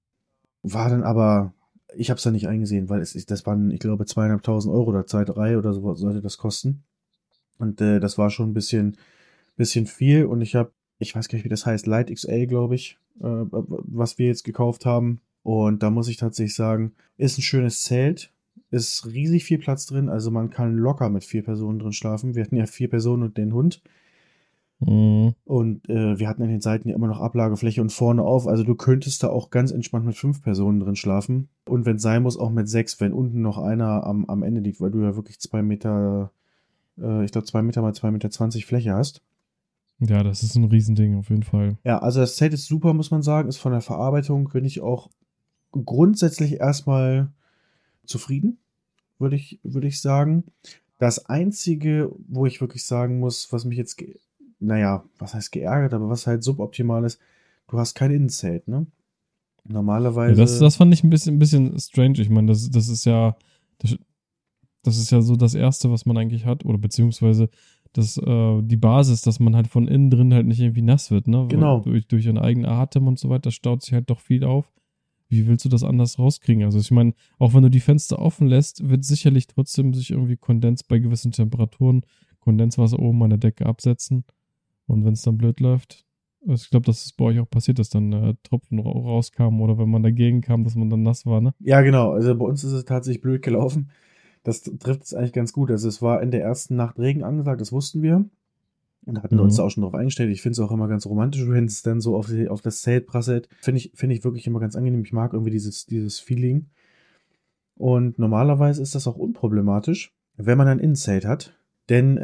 Speaker 1: War dann aber, ich habe es dann nicht eingesehen, weil das waren, ich glaube, 2.500 Euro oder 2, 3 oder so sollte das kosten. Und das war schon ein bisschen viel. Und ich weiß gar nicht, wie das heißt, Light XL, glaube ich, was wir jetzt gekauft haben. Und da muss ich tatsächlich sagen, ist ein schönes Zelt, ist riesig viel Platz drin. Also man kann locker mit 4 Personen drin schlafen. Wir hatten ja 4 Personen und den Hund.
Speaker 2: Mhm.
Speaker 1: Und wir hatten an den Seiten ja immer noch Ablagefläche und vorne auf. Also du könntest da auch ganz entspannt mit 5 Personen drin schlafen. Und wenn es sein muss, auch mit 6, wenn unten noch einer am Ende liegt, weil du ja wirklich 2 Meter, ich glaube 2 Meter mal 2,20 Meter Fläche hast.
Speaker 2: Ja, das ist ein Riesending auf jeden Fall.
Speaker 1: Ja, also das Zelt ist super, muss man sagen. Ist von der Verarbeitung, bin ich auch grundsätzlich erstmal zufrieden, würde ich sagen. Das Einzige, wo ich wirklich sagen muss, was mich jetzt, naja, was heißt geärgert, aber was halt suboptimal ist, du hast kein Innenzelt, ne?
Speaker 2: Ja,
Speaker 1: Normalerweise,
Speaker 2: das fand ich ein bisschen strange. Ich meine, das, das ist ja so das Erste, was man eigentlich hat, oder beziehungsweise die Basis, dass man halt von innen drin halt nicht irgendwie nass wird, ne?
Speaker 1: genau,
Speaker 2: Durch einen eigenen Atem und so weiter staut sich halt doch viel auf. Wie willst du das anders rauskriegen? Also ich meine, auch wenn du die Fenster offen lässt, wird sicherlich trotzdem sich irgendwie Kondens bei gewissen Temperaturen, Kondenswasser oben an der Decke absetzen. Und wenn es dann blöd läuft, also ich glaube, dass es bei euch auch passiert, dass dann Tropfen rauskamen oder wenn man dagegen kam, dass man dann nass war, ne?
Speaker 1: ja, genau. Also bei uns ist es tatsächlich blöd gelaufen. Das trifft es eigentlich ganz gut. Also es war in der ersten Nacht Regen angesagt, das wussten wir. Und da hatten wir uns
Speaker 2: Mhm.
Speaker 1: da auch schon drauf eingestellt. Ich finde es auch immer ganz romantisch, wenn es dann so auf das Zelt prasselt. Finde ich wirklich immer ganz angenehm. Ich mag irgendwie dieses Feeling. Und normalerweise ist das auch unproblematisch, wenn man ein Innenzelt hat. Denn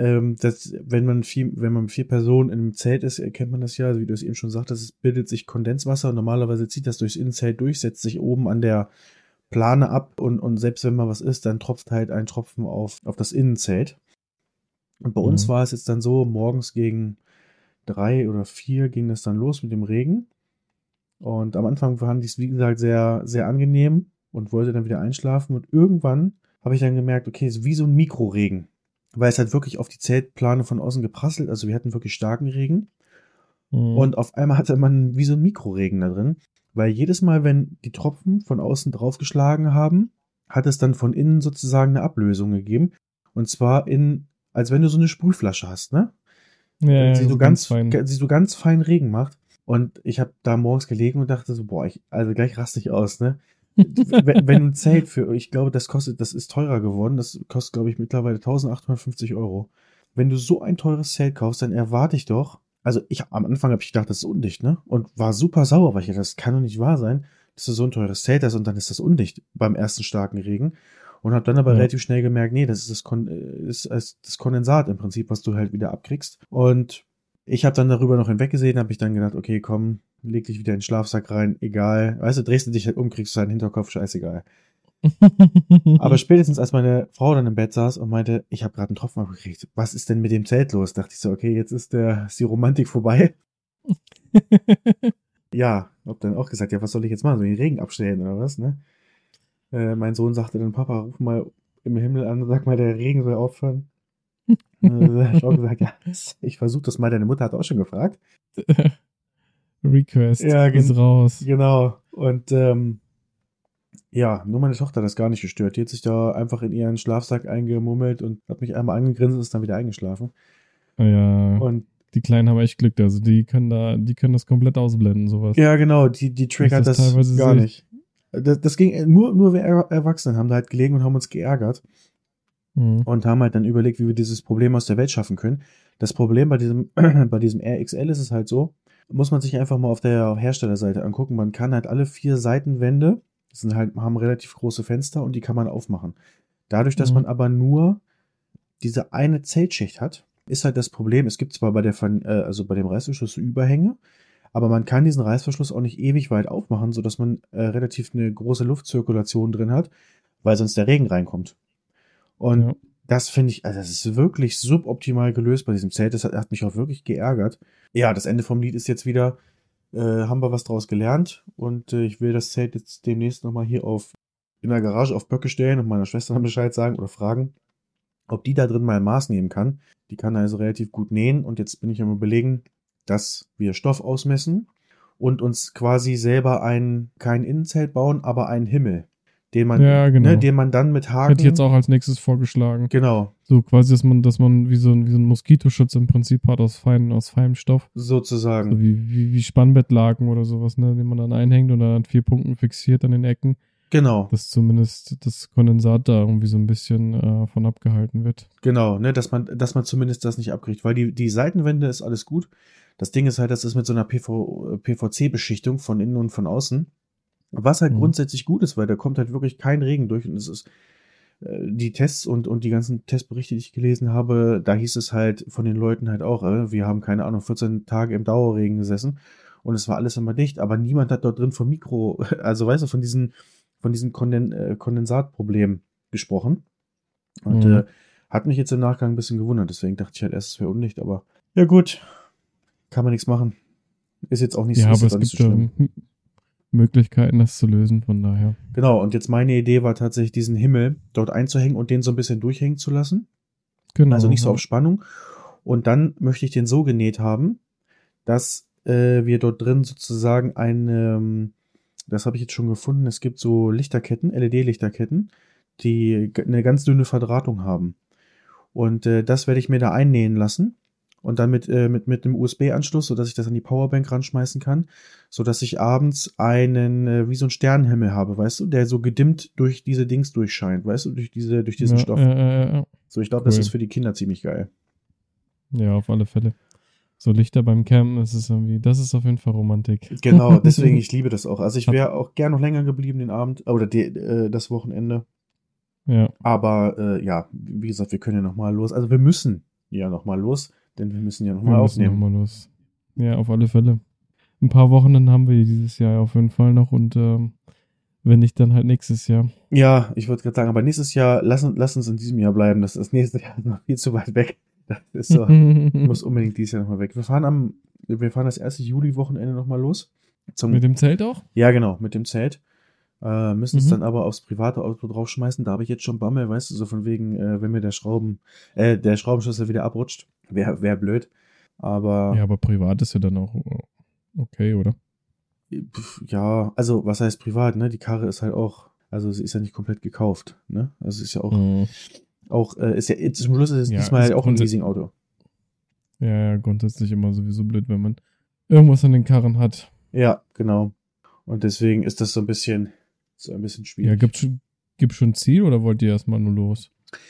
Speaker 1: wenn man mit 4 Personen in einem Zelt ist, erkennt man das ja, also wie du es eben schon sagtest, es bildet sich Kondenswasser und normalerweise zieht das durchs Innenzelt durch, setzt sich oben an der Plane ab und selbst wenn mal was ist, dann tropft halt ein Tropfen auf das Innenzelt. Und bei uns
Speaker 2: Mhm.
Speaker 1: war es jetzt dann so, morgens gegen 3 oder 4 ging das dann los mit dem Regen. Und am Anfang fand ich es, wie gesagt, sehr, sehr angenehm und wollte dann wieder einschlafen. Und irgendwann habe ich dann gemerkt, okay, es ist wie so ein Mikroregen. Weil es halt wirklich auf die Zeltplane von außen geprasselt. Also wir hatten wirklich starken Regen.
Speaker 2: Mhm.
Speaker 1: Und auf einmal hatte man wie so ein Mikroregen da drin. Weil jedes Mal, wenn die Tropfen von außen draufgeschlagen haben, hat es dann von innen sozusagen eine Ablösung gegeben. Und zwar als wenn du so eine Sprühflasche hast, ne?
Speaker 2: Ja,
Speaker 1: Sie
Speaker 2: ja,
Speaker 1: so
Speaker 2: so ganz
Speaker 1: ganz,
Speaker 2: fein.
Speaker 1: sie so ganz fein Regen macht. Und ich habe da morgens gelegen und dachte so, boah, also gleich raste ich aus, ne? Wenn du ein Zelt ich glaube, das ist teurer geworden. Das kostet, glaube ich, mittlerweile 1.850 Euro. Wenn du so ein teures Zelt kaufst, dann erwarte ich doch, also am Anfang habe ich gedacht, das ist undicht, ne? Und war super sauer, weil ich dachte, das kann doch nicht wahr sein, dass du so ein teures Zelt hast und dann ist das undicht beim ersten starken Regen. Und habe dann aber
Speaker 2: Ja.
Speaker 1: relativ schnell gemerkt, nee, das ist ist das Kondensat im Prinzip, was du halt wieder abkriegst. Und ich habe dann darüber noch hinweggesehen, habe ich dann gedacht, okay, komm, leg dich wieder in den Schlafsack rein, egal. Weißt du, drehst du dich halt um, kriegst du einen Hinterkopf, scheißegal. Aber spätestens als meine Frau dann im Bett saß und meinte, ich habe gerade einen Tropfen abgekriegt, was ist denn mit dem Zelt los? Dachte ich so, okay, jetzt ist die Romantik vorbei. Ja, hab dann auch gesagt, ja, was soll ich jetzt machen? Soll ich den Regen abstellen oder was, ne? Mein Sohn sagte dann, Papa, ruf mal im Himmel an und sag mal, der Regen soll aufhören. Da hab ich auch gesagt, ja, ich versuche das mal, deine Mutter hat auch schon gefragt.
Speaker 2: Request
Speaker 1: Ja,
Speaker 2: ist raus.
Speaker 1: genau. Und ja, nur meine Tochter hat das gar nicht gestört. Die hat sich da einfach in ihren Schlafsack eingemummelt und hat mich einmal angegrinst und ist dann wieder eingeschlafen.
Speaker 2: Ja,
Speaker 1: Und
Speaker 2: die Kleinen haben echt Glück. Also die können das komplett ausblenden, sowas.
Speaker 1: ja, genau, die
Speaker 2: Wenn ich
Speaker 1: triggert
Speaker 2: das
Speaker 1: das
Speaker 2: teilweise
Speaker 1: gar
Speaker 2: sehe.
Speaker 1: nicht. Das ging nur wir Erwachsenen haben da halt gelegen und haben uns geärgert
Speaker 2: Mhm.
Speaker 1: und haben halt dann überlegt, wie wir dieses Problem aus der Welt schaffen können. Das Problem bei diesem RXL ist es halt so, muss man sich einfach mal auf der Herstellerseite angucken. Man kann halt alle 4 Seitenwände, haben relativ große Fenster und die kann man aufmachen. Dadurch, dass
Speaker 2: Mhm.
Speaker 1: man aber nur diese eine Zeltschicht hat, ist halt das Problem, es gibt zwar also bei dem Reißverschluss so Überhänge, aber man kann diesen Reißverschluss auch nicht ewig weit aufmachen, sodass man relativ eine große Luftzirkulation drin hat, weil sonst der Regen reinkommt. Und
Speaker 2: Ja.
Speaker 1: das finde ich, also das ist wirklich suboptimal gelöst bei diesem Zelt. Das hat mich auch wirklich geärgert. Ja, das Ende vom Lied ist jetzt wieder, haben wir was draus gelernt und ich will das Zelt jetzt demnächst nochmal hier in der Garage auf Böcke stellen und meiner Schwester dann Bescheid sagen oder fragen, ob die da drin mal ein Maß nehmen kann. Die kann also relativ gut nähen und jetzt bin ich am Überlegen, dass wir Stoff ausmessen und uns quasi selber kein Innenzelt bauen, aber einen Himmel. den man,
Speaker 2: Ja, genau.
Speaker 1: ne, den man dann mit Haken.
Speaker 2: Hätte ich jetzt auch als nächstes vorgeschlagen.
Speaker 1: Genau.
Speaker 2: So quasi, dass man wie so ein Moskitoschutz im Prinzip hat aus feinem Stoff.
Speaker 1: Sozusagen.
Speaker 2: So wie Spannbettlaken oder sowas, ne, den man dann einhängt und dann an 4 Punkten fixiert an den Ecken.
Speaker 1: Genau.
Speaker 2: Dass zumindest das Kondensat da irgendwie so ein bisschen von abgehalten wird.
Speaker 1: Genau, ne, dass man zumindest das nicht abkriegt, weil die Seitenwände ist alles gut. Das Ding ist halt, das ist mit so einer PVC-Beschichtung von innen und von außen. Was halt grundsätzlich gut ist, weil da kommt halt wirklich kein Regen durch und es ist die Tests und die ganzen Testberichte, die ich gelesen habe, da hieß es halt von den Leuten halt auch, wir haben, keine Ahnung, 14 Tage im Dauerregen gesessen und es war alles immer dicht, aber niemand hat dort drin vom Mikro, also weißt du, von diesen Kondensatproblemen gesprochen. Und hat mich jetzt im Nachgang ein bisschen gewundert, deswegen dachte ich halt erst, es wäre undicht, aber ja gut, kann man nichts machen. Ist jetzt auch nicht
Speaker 2: ja,
Speaker 1: so,
Speaker 2: aber es gibt
Speaker 1: so schlimm.
Speaker 2: Möglichkeiten, das zu lösen, von daher.
Speaker 1: Genau, und jetzt meine Idee war tatsächlich, diesen Himmel dort einzuhängen und den so ein bisschen durchhängen zu lassen.
Speaker 2: Genau.
Speaker 1: Also nicht so auf Spannung. Und dann möchte ich den so genäht haben, dass wir dort drin sozusagen das habe ich jetzt schon gefunden, es gibt so Lichterketten, LED-Lichterketten, die eine ganz dünne Verdrahtung haben. Und das werde ich mir da einnähen lassen. Und dann mit einem USB-Anschluss, sodass ich das an die Powerbank ranschmeißen kann, sodass ich abends wie so einen Sternenhimmel habe, weißt du, der so gedimmt durch diese Dings durchscheint, weißt du, durch diesen Stoff. So, ich glaube,
Speaker 2: cool.
Speaker 1: Das ist für die Kinder ziemlich geil.
Speaker 2: Ja, auf alle Fälle. So Lichter beim Campen, das ist auf jeden Fall Romantik.
Speaker 1: Genau, deswegen, ich liebe das auch. Also ich wäre auch gern noch länger geblieben den Abend, oder das Wochenende.
Speaker 2: Ja.
Speaker 1: Aber ja, wie gesagt, wir können ja nochmal los. Also wir müssen ja nochmal los. Denn wir müssen ja nochmal aufnehmen.
Speaker 2: Noch mal los. Ja, auf alle Fälle. Ein paar Wochen dann haben wir dieses Jahr auf jeden Fall noch und wenn nicht, dann halt nächstes Jahr.
Speaker 1: Ja, ich würde gerade sagen, aber nächstes Jahr, lass uns in diesem Jahr bleiben. Das nächste Jahr ist noch viel zu weit weg. Das ist so, muss unbedingt dieses Jahr nochmal weg. Wir fahren das erste Juli-Wochenende nochmal los.
Speaker 2: Mit dem Zelt auch?
Speaker 1: Ja, genau, mit dem Zelt. Müssen es dann aber aufs private Auto draufschmeißen. Da habe ich jetzt schon Bammel, weißt du, so von wegen, wenn mir der Schraubenschlüssel wieder abrutscht. Wäre blöd. Aber.
Speaker 2: Ja, aber privat ist ja dann auch okay, oder?
Speaker 1: Ja, also was heißt privat, ne? Die Karre ist halt auch, also sie ist ja nicht komplett gekauft, ne? Also sie ist ja auch, ist ja, zum Schluss ist es diesmal halt auch ein Leasing-Auto.
Speaker 2: Ja, grundsätzlich immer sowieso blöd, wenn man irgendwas an den Karren hat.
Speaker 1: Ja, genau. Und deswegen ist das so ein bisschen schwierig.
Speaker 2: Ja, gibt's schon ein Ziel oder wollt ihr erstmal nur los?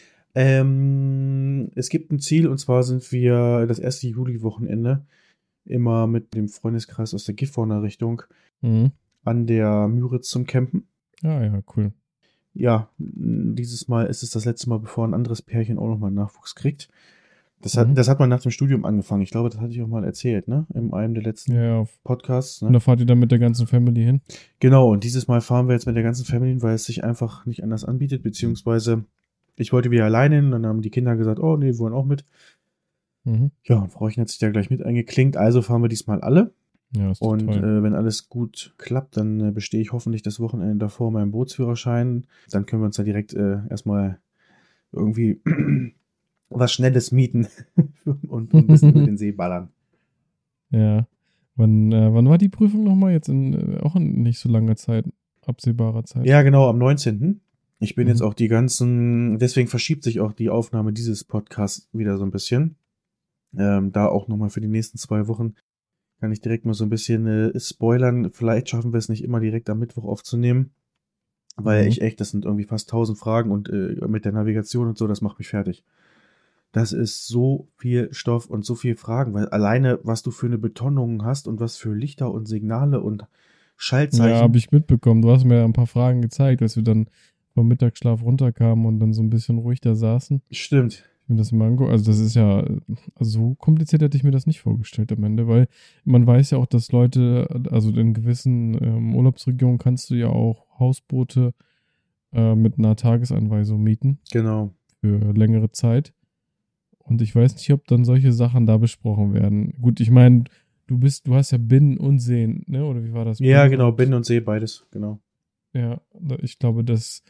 Speaker 1: Es gibt ein Ziel und zwar sind wir das erste Juli-Wochenende immer mit dem Freundeskreis aus der Gifhorner Richtung an der Müritz zum Campen.
Speaker 2: Ah ja, cool.
Speaker 1: Ja, dieses Mal ist es das letzte Mal, bevor ein anderes Pärchen auch nochmal Nachwuchs kriegt. Das hat man nach dem Studium angefangen. Ich glaube, das hatte ich auch mal erzählt, ne? In einem der letzten Podcasts. Ne?
Speaker 2: Und da fahrt ihr dann mit der ganzen Family hin?
Speaker 1: Genau, und dieses Mal fahren wir jetzt mit der ganzen Family hin, weil es sich einfach nicht anders anbietet, beziehungsweise ich wollte wieder alleine hin, dann haben die Kinder gesagt, oh nee, wir wollen auch mit. Ja, und Frauchen hat sich da gleich mit eingeklinkt, also fahren wir diesmal alle.
Speaker 2: Ja, ist
Speaker 1: und
Speaker 2: toll.
Speaker 1: Wenn alles gut klappt, dann bestehe ich hoffentlich das Wochenende davor meinen Bootsführerschein. Dann können wir uns da direkt erstmal irgendwie was Schnelles mieten und ein bisschen über den See ballern.
Speaker 2: Ja. Wann war die Prüfung nochmal? Jetzt auch in nicht so langer Zeit, absehbarer Zeit.
Speaker 1: Ja, genau, am 19. Ich bin jetzt auch deswegen verschiebt sich auch die Aufnahme dieses Podcasts wieder so ein bisschen. Da auch nochmal für die nächsten 2 Wochen kann ich direkt mal so ein bisschen spoilern. Vielleicht schaffen wir es nicht immer direkt am Mittwoch aufzunehmen, weil das sind irgendwie fast 1000 Fragen und mit der Navigation und so, das macht mich fertig. Das ist so viel Stoff und so viele Fragen, weil alleine, was du für eine Betonung hast und was für Lichter und Signale und Schaltzeichen.
Speaker 2: Ja, habe ich mitbekommen. Du hast mir ein paar Fragen gezeigt, als wir dann vom Mittagsschlaf runterkamen und dann so ein bisschen ruhig da saßen.
Speaker 1: Stimmt.
Speaker 2: Ich mir das mal angucke. Also das ist ja, so kompliziert hätte ich mir das nicht vorgestellt am Ende, weil man weiß ja auch, dass Leute, also in gewissen Urlaubsregionen kannst du ja auch Hausboote mit einer Tagesanweisung mieten.
Speaker 1: Genau.
Speaker 2: Für längere Zeit. Und ich weiß nicht, ob dann solche Sachen da besprochen werden. Gut, ich meine, du hast ja Binnen und Seen, ne? Oder wie war das?
Speaker 1: Ja, genau, Binnen und See, beides, genau.
Speaker 2: Ja, ich glaube, dass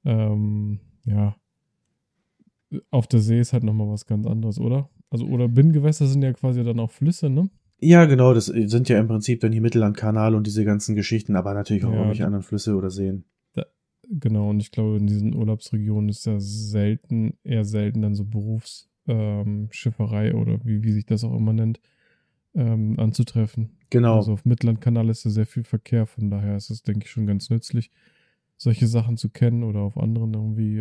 Speaker 2: auf der See ist halt nochmal was ganz anderes, oder? Also, oder Binnengewässer sind ja quasi dann auch Flüsse, ne?
Speaker 1: Ja, genau, das sind ja im Prinzip dann die Mittellandkanal und diese ganzen Geschichten, aber natürlich auch irgendwelche anderen Flüsse oder Seen.
Speaker 2: Genau, und ich glaube, in diesen Urlaubsregionen ist ja eher selten dann so Berufsschifferei oder wie sich das auch immer nennt, anzutreffen.
Speaker 1: Genau.
Speaker 2: Also auf Mittellandkanal ist ja sehr viel Verkehr, von daher ist es, denke ich, schon ganz nützlich, solche Sachen zu kennen oder auf anderen irgendwie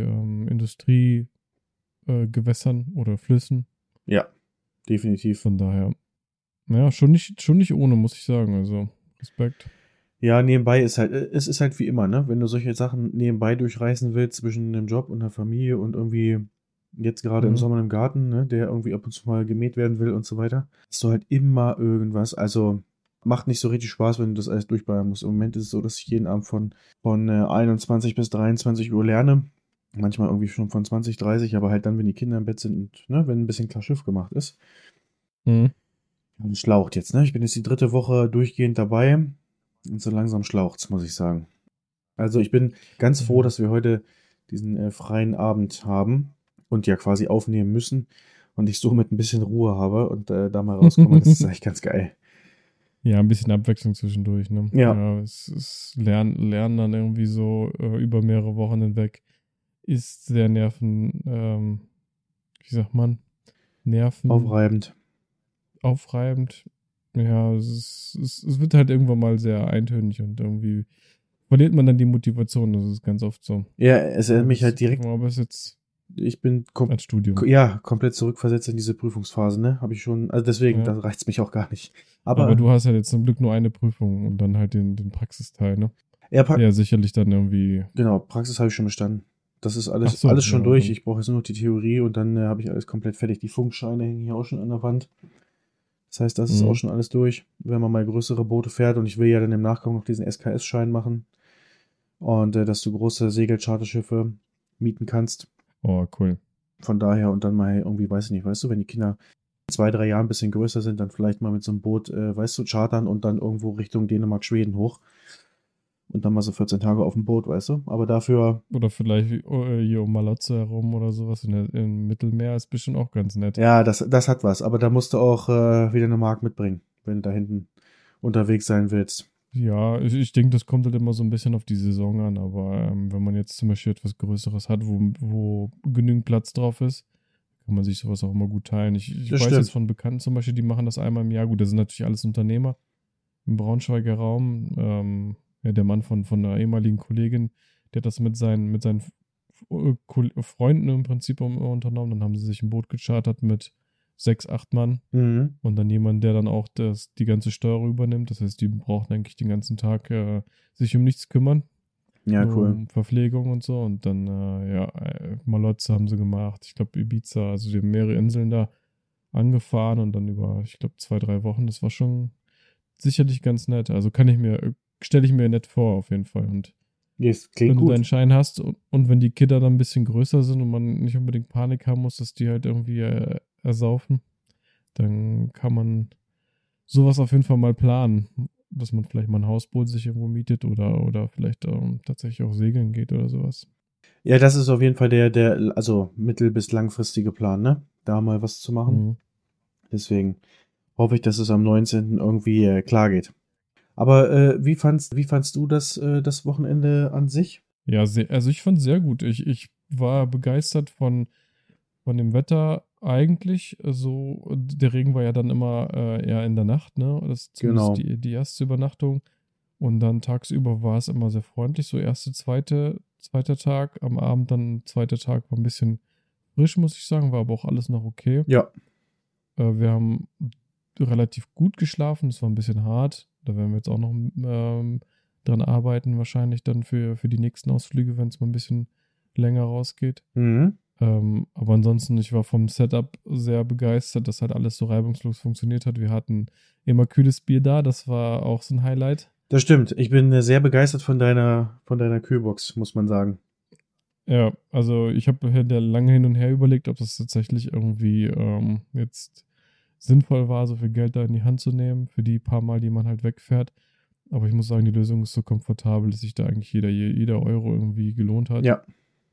Speaker 2: Gewässern oder Flüssen.
Speaker 1: Ja, definitiv.
Speaker 2: Von daher, ja, schon nicht ohne, muss ich sagen. Also Respekt.
Speaker 1: Ja, nebenbei ist halt, es ist halt wie immer, ne? Wenn du solche Sachen nebenbei durchreißen willst zwischen einem Job und der Familie und irgendwie jetzt gerade im
Speaker 2: Mhm.
Speaker 1: Sommer im Garten, ne, der irgendwie ab und zu mal gemäht werden will und so weiter, hast du halt immer irgendwas. Also macht nicht so richtig Spaß, wenn du das alles durchballern musst. Im Moment ist es so, dass ich jeden Abend von 21 bis 23 Uhr lerne. Manchmal irgendwie schon von 20, 30, aber halt dann, wenn die Kinder im Bett sind und ne, wenn ein bisschen klar Schiff gemacht ist.
Speaker 2: Mhm.
Speaker 1: Und schlaucht jetzt, ne? Ich bin jetzt die 3. Woche durchgehend dabei und so langsam schlaucht's, muss ich sagen. Also ich bin ganz froh,
Speaker 2: Ja.
Speaker 1: dass wir heute diesen freien Abend haben und ja quasi aufnehmen müssen und ich so mit ein bisschen Ruhe habe und da mal rauskomme. Das ist eigentlich ganz geil.
Speaker 2: Ja, ein bisschen Abwechslung zwischendurch, ne?
Speaker 1: Ja,
Speaker 2: Ja, es ist Lernen dann irgendwie so über mehrere Wochen hinweg ist sehr wie sagt man, nervenaufreibend.
Speaker 1: aufreibend.
Speaker 2: Ja, es wird halt irgendwann mal sehr eintönig und irgendwie verliert man dann die Motivation. Das ist ganz oft so.
Speaker 1: Ja, es erinnert mich halt direkt,
Speaker 2: Aber es ist jetzt
Speaker 1: ich bin
Speaker 2: als Studium.
Speaker 1: ja, komplett zurückversetzt in diese Prüfungsphase, ne? Habe ich schon, also deswegen,
Speaker 2: Ja.
Speaker 1: da reicht's mich auch gar nicht.
Speaker 2: Aber
Speaker 1: Aber
Speaker 2: du hast ja jetzt zum Glück nur eine Prüfung und dann halt den Praxisteil, ne?
Speaker 1: ja,
Speaker 2: Ja, sicherlich dann irgendwie.
Speaker 1: genau, Praxis habe ich schon bestanden. Das ist
Speaker 2: Ach
Speaker 1: alles,
Speaker 2: so,
Speaker 1: alles schon
Speaker 2: ja,
Speaker 1: durch.
Speaker 2: dann.
Speaker 1: Ich brauche jetzt nur noch die Theorie und dann habe ich alles komplett fertig. Die Funkscheine hängen hier auch schon an der Wand. Das heißt, das ist auch
Speaker 2: Mhm.
Speaker 1: schon alles durch, wenn man mal größere Boote fährt. Und ich will ja dann im Nachgang noch diesen SKS-Schein machen. Und dass du große Segelcharterschiffe mieten kannst.
Speaker 2: Oh, cool.
Speaker 1: Von daher und dann mal irgendwie, weiß ich nicht, weißt du, wenn die Kinder 2, 3 Jahre ein bisschen größer sind, dann vielleicht mal mit so einem Boot, weißt du, chartern und dann irgendwo Richtung Dänemark, Schweden hoch. Und dann mal so 14 Tage auf dem Boot, weißt du. Aber dafür,
Speaker 2: Oder vielleicht hier um Malotze herum oder sowas im Mittelmeer ist bestimmt auch ganz nett.
Speaker 1: ja, das hat was. Aber da musst du auch wieder eine Mark mitbringen, wenn du da hinten unterwegs sein willst.
Speaker 2: Ja, ich denke, das kommt halt immer so ein bisschen auf die Saison an, aber wenn man jetzt zum Beispiel etwas Größeres hat, wo genügend Platz drauf ist, kann man sich sowas auch immer gut teilen. Ich
Speaker 1: Das
Speaker 2: weiß jetzt
Speaker 1: stimmt.
Speaker 2: von Bekannten zum Beispiel, die machen das einmal im Jahr. Gut, das sind natürlich alles Unternehmer im Braunschweiger Raum. Ja, der Mann von einer ehemaligen Kollegin, der hat das mit seinen Freunden im Prinzip unternommen. Dann haben sie sich ein Boot gechartert mit 6, 8 Mann.
Speaker 1: Mhm.
Speaker 2: Und dann jemand, der dann auch die ganze Steuerung übernimmt. Das heißt, die brauchen eigentlich den ganzen Tag sich um nichts kümmern.
Speaker 1: Ja,
Speaker 2: Nur
Speaker 1: cool.
Speaker 2: um Verpflegung und so. Und dann, Malotze haben sie gemacht. Ich glaube, Ibiza. Also die haben mehrere Inseln da angefahren und dann über, ich glaube, 2, 3 Wochen. Das war schon sicherlich ganz nett. Also stelle ich mir nett vor, auf jeden Fall. Und
Speaker 1: Das klingt
Speaker 2: wenn du
Speaker 1: gut.
Speaker 2: deinen Schein hast und wenn die Kinder dann ein bisschen größer sind und man nicht unbedingt Panik haben muss, dass die halt irgendwie ersaufen, dann kann man sowas auf jeden Fall mal planen, dass man vielleicht mal ein Hausboot sich irgendwo mietet oder vielleicht tatsächlich auch segeln geht oder sowas.
Speaker 1: Ja, das ist auf jeden Fall also mittel- bis langfristige Plan, ne? Da mal was zu machen.
Speaker 2: Mhm.
Speaker 1: Deswegen hoffe ich, dass es am 19. irgendwie klar geht. Aber wie fandst du das Wochenende an sich?
Speaker 2: Ja, also ich fand es sehr gut. Ich war begeistert von dem Wetter eigentlich. Also der Regen war ja dann immer eher in der Nacht, ne? Das ist zumindest
Speaker 1: Genau.
Speaker 2: die erste Übernachtung. Und dann tagsüber war es immer sehr freundlich. So zweiter Tag, am Abend dann zweiter Tag war ein bisschen frisch, muss ich sagen, war aber auch alles noch okay.
Speaker 1: Ja.
Speaker 2: Wir haben relativ gut geschlafen, das war ein bisschen hart. Da werden wir jetzt auch noch dran arbeiten, wahrscheinlich dann für die nächsten Ausflüge, wenn es mal ein bisschen länger rausgeht.
Speaker 1: Mhm.
Speaker 2: Aber ansonsten, ich war vom Setup sehr begeistert, dass halt alles so reibungslos funktioniert hat. Wir hatten immer kühles Bier da, das war auch so ein Highlight.
Speaker 1: Das stimmt. Ich bin sehr begeistert von deiner Kühlbox, muss man sagen.
Speaker 2: Ja, also ich habe lange hin und her überlegt, ob das tatsächlich irgendwie jetzt sinnvoll war, so viel Geld da in die Hand zu nehmen, für die paar Mal, die man halt wegfährt. Aber ich muss sagen, die Lösung ist so komfortabel, dass sich da eigentlich jeder Euro irgendwie gelohnt hat.
Speaker 1: Ja.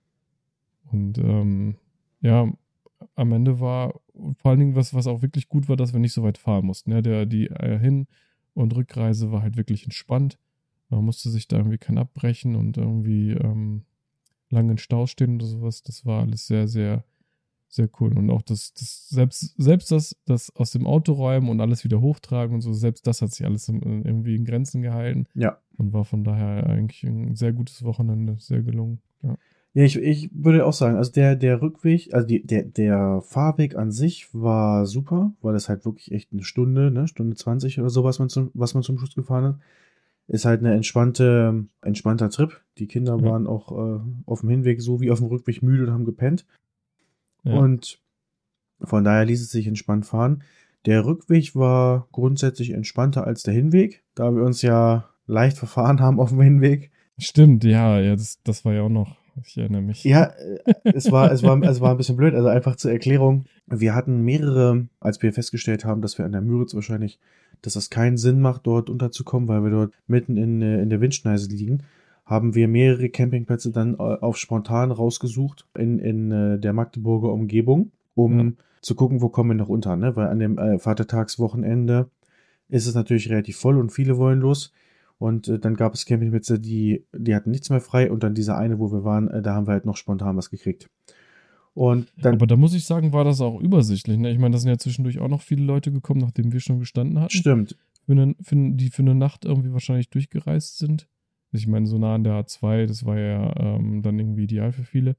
Speaker 2: Und ja, am Ende war vor allen Dingen, was auch wirklich gut war, dass wir nicht so weit fahren mussten. Ja, die Hin- und Rückreise war halt wirklich entspannt. Man musste sich da irgendwie kein abbrechen und irgendwie lange in Stau stehen oder sowas. Das war alles sehr, sehr, sehr cool. Und auch selbst das aus dem Auto räumen und alles wieder hochtragen und so, selbst das hat sich alles irgendwie in Grenzen gehalten.
Speaker 1: Ja.
Speaker 2: Und war von daher eigentlich ein sehr gutes Wochenende, sehr gelungen. Ja.
Speaker 1: Ja, ich würde auch sagen, also der Rückweg, also der Fahrweg an sich war super, weil es halt wirklich echt eine Stunde, ne, Stunde 20 oder so, was man zum Schluss gefahren hat. Ist halt eine entspannter Trip. Die Kinder waren auch auf dem Hinweg so wie auf dem Rückweg müde und haben gepennt.
Speaker 2: Ja.
Speaker 1: Und von daher ließ es sich entspannt fahren. Der Rückweg war grundsätzlich entspannter als der Hinweg, da wir uns ja leicht verfahren haben auf dem Hinweg.
Speaker 2: Stimmt, ja, das war ja auch noch. Ich erinnere mich.
Speaker 1: Ja, es war ein bisschen blöd. Also einfach zur Erklärung. Wir hatten mehrere, als wir festgestellt haben, dass wir an der Müritz wahrscheinlich, dass das keinen Sinn macht, dort unterzukommen, weil wir dort mitten in der Windschneise liegen, haben wir mehrere Campingplätze dann auf spontan rausgesucht in der Magdeburger Umgebung, um zu gucken, wo kommen wir noch unter, ne? Weil an dem Vatertagswochenende ist es natürlich relativ voll und viele wollen los. Und dann gab es Campingplätze, die hatten nichts mehr frei. Und dann diese eine, wo wir waren, da haben wir halt noch spontan was gekriegt. Und dann,
Speaker 2: aber da muss ich sagen, war das auch übersichtlich. Ne? Ich meine, da sind ja zwischendurch auch noch viele Leute gekommen, nachdem wir schon gestanden hatten.
Speaker 1: Stimmt.
Speaker 2: Die für eine Nacht irgendwie wahrscheinlich durchgereist sind. Ich meine, so nah an der A2, das war ja dann irgendwie ideal für viele.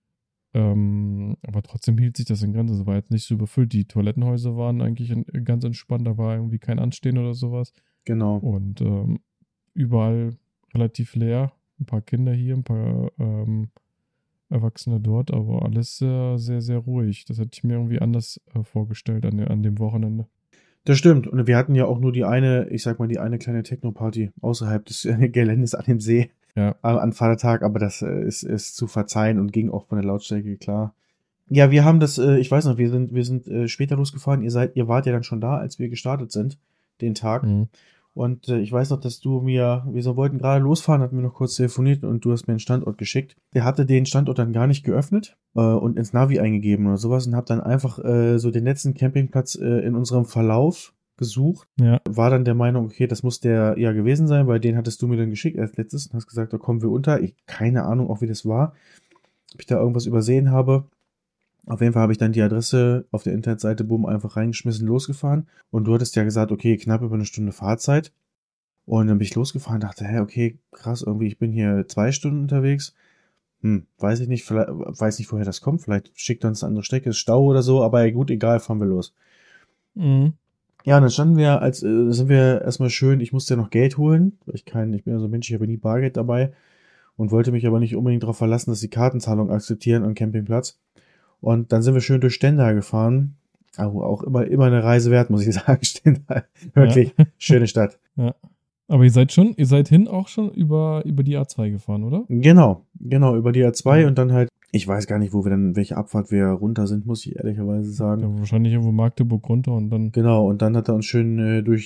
Speaker 2: Aber trotzdem hielt sich das in Grenzen. Es war jetzt nicht so überfüllt. Die Toilettenhäuser waren eigentlich ganz entspannt. Da war irgendwie kein Anstehen oder sowas.
Speaker 1: Genau.
Speaker 2: Und überall relativ leer. Ein paar Kinder hier, ein paar Erwachsene dort, aber alles sehr, sehr, sehr ruhig. Das hätte ich mir irgendwie anders vorgestellt an dem Wochenende.
Speaker 1: Das stimmt. Und wir hatten ja auch nur die eine kleine Techno-Party außerhalb des Geländes an dem See an Vatertag, aber das ist zu verzeihen und ging auch von der Lautstärke klar. Ja, wir haben das, ich weiß noch, wir sind später losgefahren. Ihr wart ja dann schon da, als wir gestartet sind, den Tag.
Speaker 2: Mhm.
Speaker 1: Und ich weiß noch, dass wir wollten gerade losfahren, hatten wir noch kurz telefoniert und du hast mir einen Standort geschickt. Der hatte den Standort dann gar nicht geöffnet und ins Navi eingegeben oder sowas und hab dann einfach so den letzten Campingplatz in unserem Verlauf gesucht.
Speaker 2: Ja.
Speaker 1: War dann der Meinung, okay, das muss der ja gewesen sein, weil den hattest du mir dann geschickt als letztes und hast gesagt, da kommen wir unter. Keine Ahnung, auch wie das war. Ob ich da irgendwas übersehen habe. Auf jeden Fall habe ich dann die Adresse auf der Internetseite einfach reingeschmissen, losgefahren. Und du hattest ja gesagt, okay, knapp über eine Stunde Fahrzeit. Und dann bin ich losgefahren, dachte, okay, krass, irgendwie, ich bin hier 2 Stunden unterwegs. Weiß ich nicht, weiß nicht, woher das kommt. Vielleicht schickt uns eine andere Strecke, ist Stau oder so, aber gut, egal, fahren wir los.
Speaker 2: Mhm.
Speaker 1: Ja, und dann sind wir erstmal schön, ich musste ja noch Geld holen. Ich bin ja so ein Mensch, ich habe nie Bargeld dabei und wollte mich aber nicht unbedingt darauf verlassen, dass die Kartenzahlung akzeptieren am Campingplatz. Und dann sind wir schön durch Stendal gefahren. Auch immer eine Reise wert, muss ich sagen. Stendal. Wirklich, schöne Stadt.
Speaker 2: Ja. Aber ihr seid hin auch schon über die A2 gefahren, oder?
Speaker 1: Genau, über die A2 und dann halt, ich weiß gar nicht, welche Abfahrt wir runter sind, muss ich ehrlicherweise sagen.
Speaker 2: Ja, wahrscheinlich irgendwo Magdeburg runter und dann.
Speaker 1: Genau, und dann hat er uns schön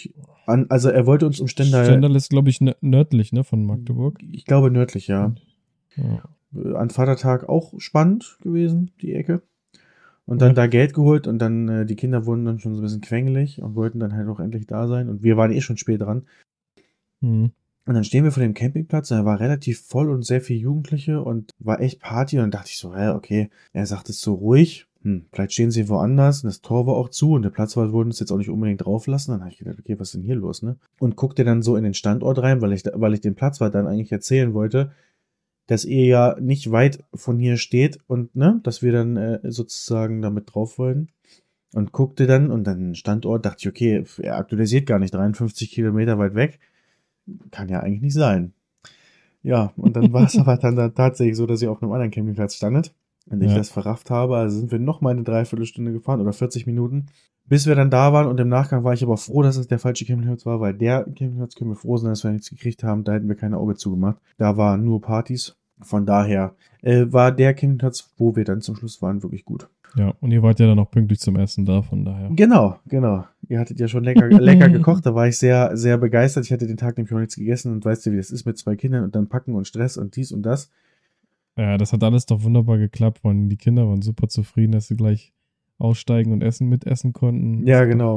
Speaker 1: also er wollte uns um Stendal.
Speaker 2: Stendal ist, glaube ich, nördlich, ne, von Magdeburg.
Speaker 1: Ich glaube nördlich, ja.
Speaker 2: Ja.
Speaker 1: An Vatertag auch spannend gewesen, die Ecke. Und dann da Geld geholt und dann die Kinder wurden dann schon so ein bisschen quengelig und wollten dann halt auch endlich da sein. Und wir waren eh schon spät dran.
Speaker 2: Mhm.
Speaker 1: Und dann stehen wir vor dem Campingplatz und er war relativ voll und sehr viele Jugendliche und war echt Party. Und dann dachte ich so, okay, er sagt es so ruhig. Vielleicht stehen sie woanders und das Tor war auch zu und der Platzwart wollte uns jetzt auch nicht unbedingt drauf lassen. Dann habe ich gedacht, okay, was ist denn hier los, ne? Und guckte dann so in den Standort rein, weil ich dem Platzwart dann eigentlich erzählen wollte, dass ihr ja nicht weit von hier steht und, ne, dass wir dann sozusagen damit drauf wollen. Und guckte dann und dann Standort, dachte ich, okay, er aktualisiert gar nicht, 53 Kilometer weit weg. Kann ja eigentlich nicht sein. Ja, und dann war es aber dann tatsächlich so, dass ihr auf einem anderen Campingplatz standet und ich das verrafft habe. Also sind wir noch mal eine Dreiviertelstunde gefahren oder 40 Minuten, bis wir dann da waren. Und im Nachgang war ich aber froh, dass es der falsche Campingplatz war, weil der Campingplatz können wir froh sein, dass wir nichts gekriegt haben. Da hätten wir keine Auge zugemacht. Da waren nur Partys. Von daher war der Campingplatz, wo wir dann zum Schluss waren, wirklich gut.
Speaker 2: Ja, und ihr wart ja dann auch pünktlich zum Essen da, von daher.
Speaker 1: Genau. Ihr hattet ja schon lecker gekocht, da war ich sehr, sehr begeistert. Ich hatte den Tag nämlich auch nichts gegessen und weißt du, wie das ist mit 2 Kindern und dann packen und Stress und dies und das.
Speaker 2: Ja, das hat alles doch wunderbar geklappt, die Kinder waren super zufrieden, dass sie gleich aussteigen und mitessen konnten.
Speaker 1: Ja, genau.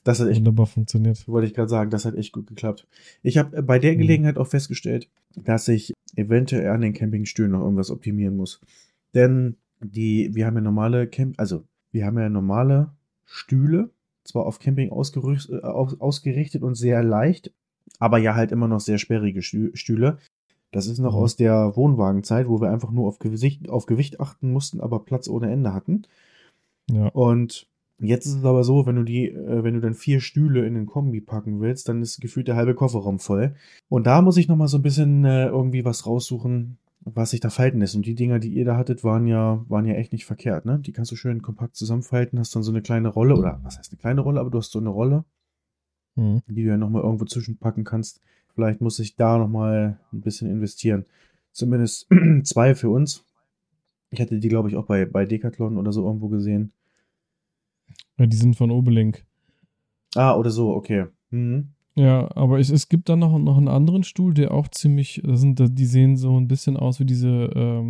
Speaker 1: Das hat echt,
Speaker 2: wunderbar funktioniert.
Speaker 1: wollte ich gerade sagen, das hat echt gut geklappt. Ich habe bei der Gelegenheit auch festgestellt, dass ich eventuell an den Campingstühlen noch irgendwas optimieren muss. Denn wir haben ja wir haben ja normale Stühle, zwar auf Camping ausgerichtet und sehr leicht, aber ja halt immer noch sehr sperrige Stühle. Das ist noch aus der Wohnwagenzeit, wo wir einfach nur auf Gewicht achten mussten, aber Platz ohne Ende hatten.
Speaker 2: Ja.
Speaker 1: Und jetzt ist es aber so, wenn du dann 4 Stühle in den Kombi packen willst, dann ist gefühlt der halbe Kofferraum voll. Und da muss ich noch mal so ein bisschen irgendwie was raussuchen, was sich da falten lässt. Und die Dinger, die ihr da hattet, waren ja echt nicht verkehrt, ne? Die kannst du schön kompakt zusammenfalten, hast dann so eine kleine Rolle, oder was heißt eine kleine Rolle, aber du hast so eine Rolle, die du ja noch mal irgendwo zwischenpacken kannst. Vielleicht muss ich da noch mal ein bisschen investieren. Zumindest 2 für uns. Ich hatte die, glaube ich, auch bei Decathlon oder so irgendwo gesehen.
Speaker 2: Ja, die sind von Obelink.
Speaker 1: Ah, oder so, okay. Mhm.
Speaker 2: Ja, aber es gibt dann noch einen anderen Stuhl, der auch ziemlich, die sehen so ein bisschen aus wie diese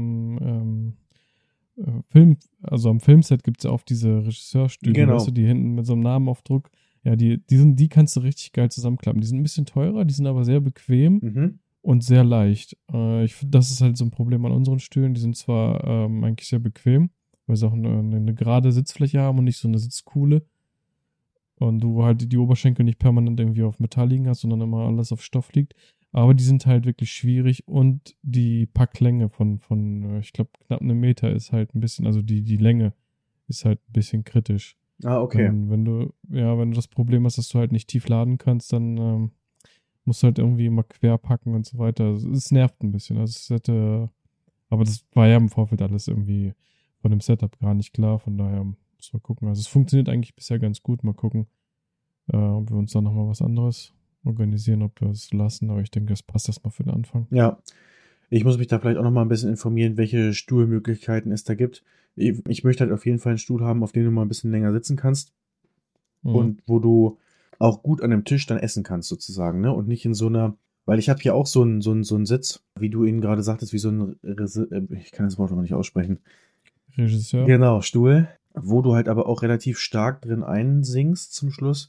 Speaker 2: also am Filmset gibt es ja oft diese Regisseurstühle,
Speaker 1: Genau.
Speaker 2: weißt du, die hinten mit so einem Namenaufdruck, ja, die kannst du richtig geil zusammenklappen. Die sind ein bisschen teurer, die sind aber sehr bequem
Speaker 1: Mhm.
Speaker 2: und sehr leicht. Das ist halt so ein Problem an unseren Stühlen, die sind zwar eigentlich sehr bequem, weil sie auch eine gerade Sitzfläche haben und nicht so eine Sitzkuhle. Und du halt die Oberschenkel nicht permanent irgendwie auf Metall liegen hast, sondern immer alles auf Stoff liegt. Aber die sind halt wirklich schwierig und die Packlänge von ich glaube, knapp 1 Meter ist halt ein bisschen, also die Länge ist halt ein bisschen kritisch.
Speaker 1: Ah, okay.
Speaker 2: Wenn du das Problem hast, dass du halt nicht tief laden kannst, dann musst du halt irgendwie immer quer packen und so weiter. Also, es nervt ein bisschen. Aber das war ja im Vorfeld alles irgendwie von dem Setup gar nicht klar, von daher muss man gucken. Also es funktioniert eigentlich bisher ganz gut. Mal gucken, ob wir uns da nochmal was anderes organisieren, ob wir es lassen. Aber ich denke, das passt erstmal für den Anfang.
Speaker 1: Ja. Ich muss mich da vielleicht auch noch mal ein bisschen informieren, welche Stuhlmöglichkeiten es da gibt. Ich möchte halt auf jeden Fall einen Stuhl haben, auf dem du mal ein bisschen länger sitzen kannst und wo du auch gut an dem Tisch dann essen kannst sozusagen, ne? Und nicht in so einer, weil ich habe hier auch so einen Sitz, wie du ihn gerade sagtest, wie so ein, ich kann das Wort aber nicht aussprechen.
Speaker 2: Regisseur.
Speaker 1: Genau, Stuhl, wo du halt aber auch relativ stark drin einsinkst zum Schluss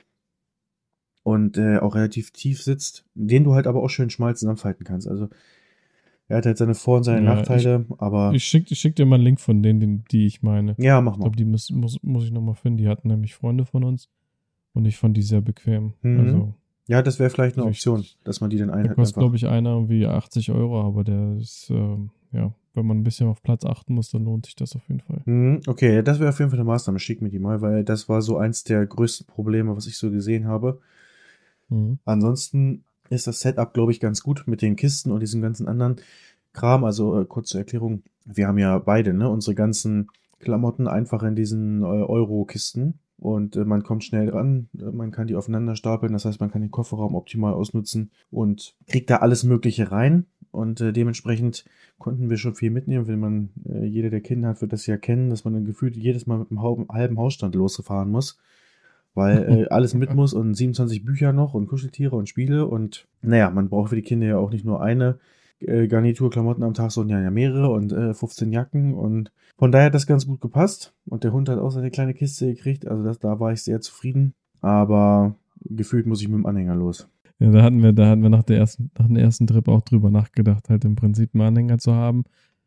Speaker 1: und auch relativ tief sitzt, den du halt aber auch schön schmal zusammenfalten kannst. Also er hat halt seine Vor- und seine
Speaker 2: Ja,
Speaker 1: Nachteile, aber
Speaker 2: ich schick dir mal einen Link von denen, die ich meine.
Speaker 1: ja, mach
Speaker 2: Ich
Speaker 1: mal.
Speaker 2: glaube, die muss ich nochmal finden. Die hatten nämlich Freunde von uns und ich fand die sehr bequem.
Speaker 1: Mhm.
Speaker 2: Also
Speaker 1: Ja, das wäre vielleicht eine
Speaker 2: Also
Speaker 1: Option, dass man die dann
Speaker 2: da
Speaker 1: einhält
Speaker 2: kostet,
Speaker 1: einfach.
Speaker 2: glaube ich, einer irgendwie 80 Euro, aber der ist, ja, wenn man ein bisschen auf Platz achten muss, dann lohnt sich das auf jeden Fall.
Speaker 1: Mhm, okay, ja, das wäre auf jeden Fall eine Maßnahme. Schick mir die mal, weil das war so eins der größten Probleme, was ich so gesehen habe.
Speaker 2: Mhm.
Speaker 1: Ansonsten ist das Setup, glaube ich, ganz gut mit den Kisten und diesem ganzen anderen Kram. Also kurz zur Erklärung, wir haben ja beide, ne, unsere ganzen Klamotten einfach in diesen Euro-Kisten und man kommt schnell dran, man kann die aufeinander stapeln, das heißt, man kann den Kofferraum optimal ausnutzen und kriegt da alles Mögliche rein und dementsprechend konnten wir schon viel mitnehmen. Wenn man, jeder, der Kinder hat, wird das ja kennen, dass man dann gefühlt jedes Mal mit einem halben Hausstand losfahren muss, weil alles mit muss und 27 Bücher noch und Kuscheltiere und Spiele und naja, man braucht für die Kinder ja auch nicht nur eine Garnitur Klamotten am Tag, sondern ja mehrere und 15 Jacken und von daher hat das ganz gut gepasst und der Hund hat auch seine kleine Kiste gekriegt, also da war ich sehr zufrieden, aber gefühlt muss ich mit dem Anhänger los.
Speaker 2: Ja, da hatten wir nach dem ersten Trip auch drüber nachgedacht, halt im Prinzip einen Anhänger zu haben,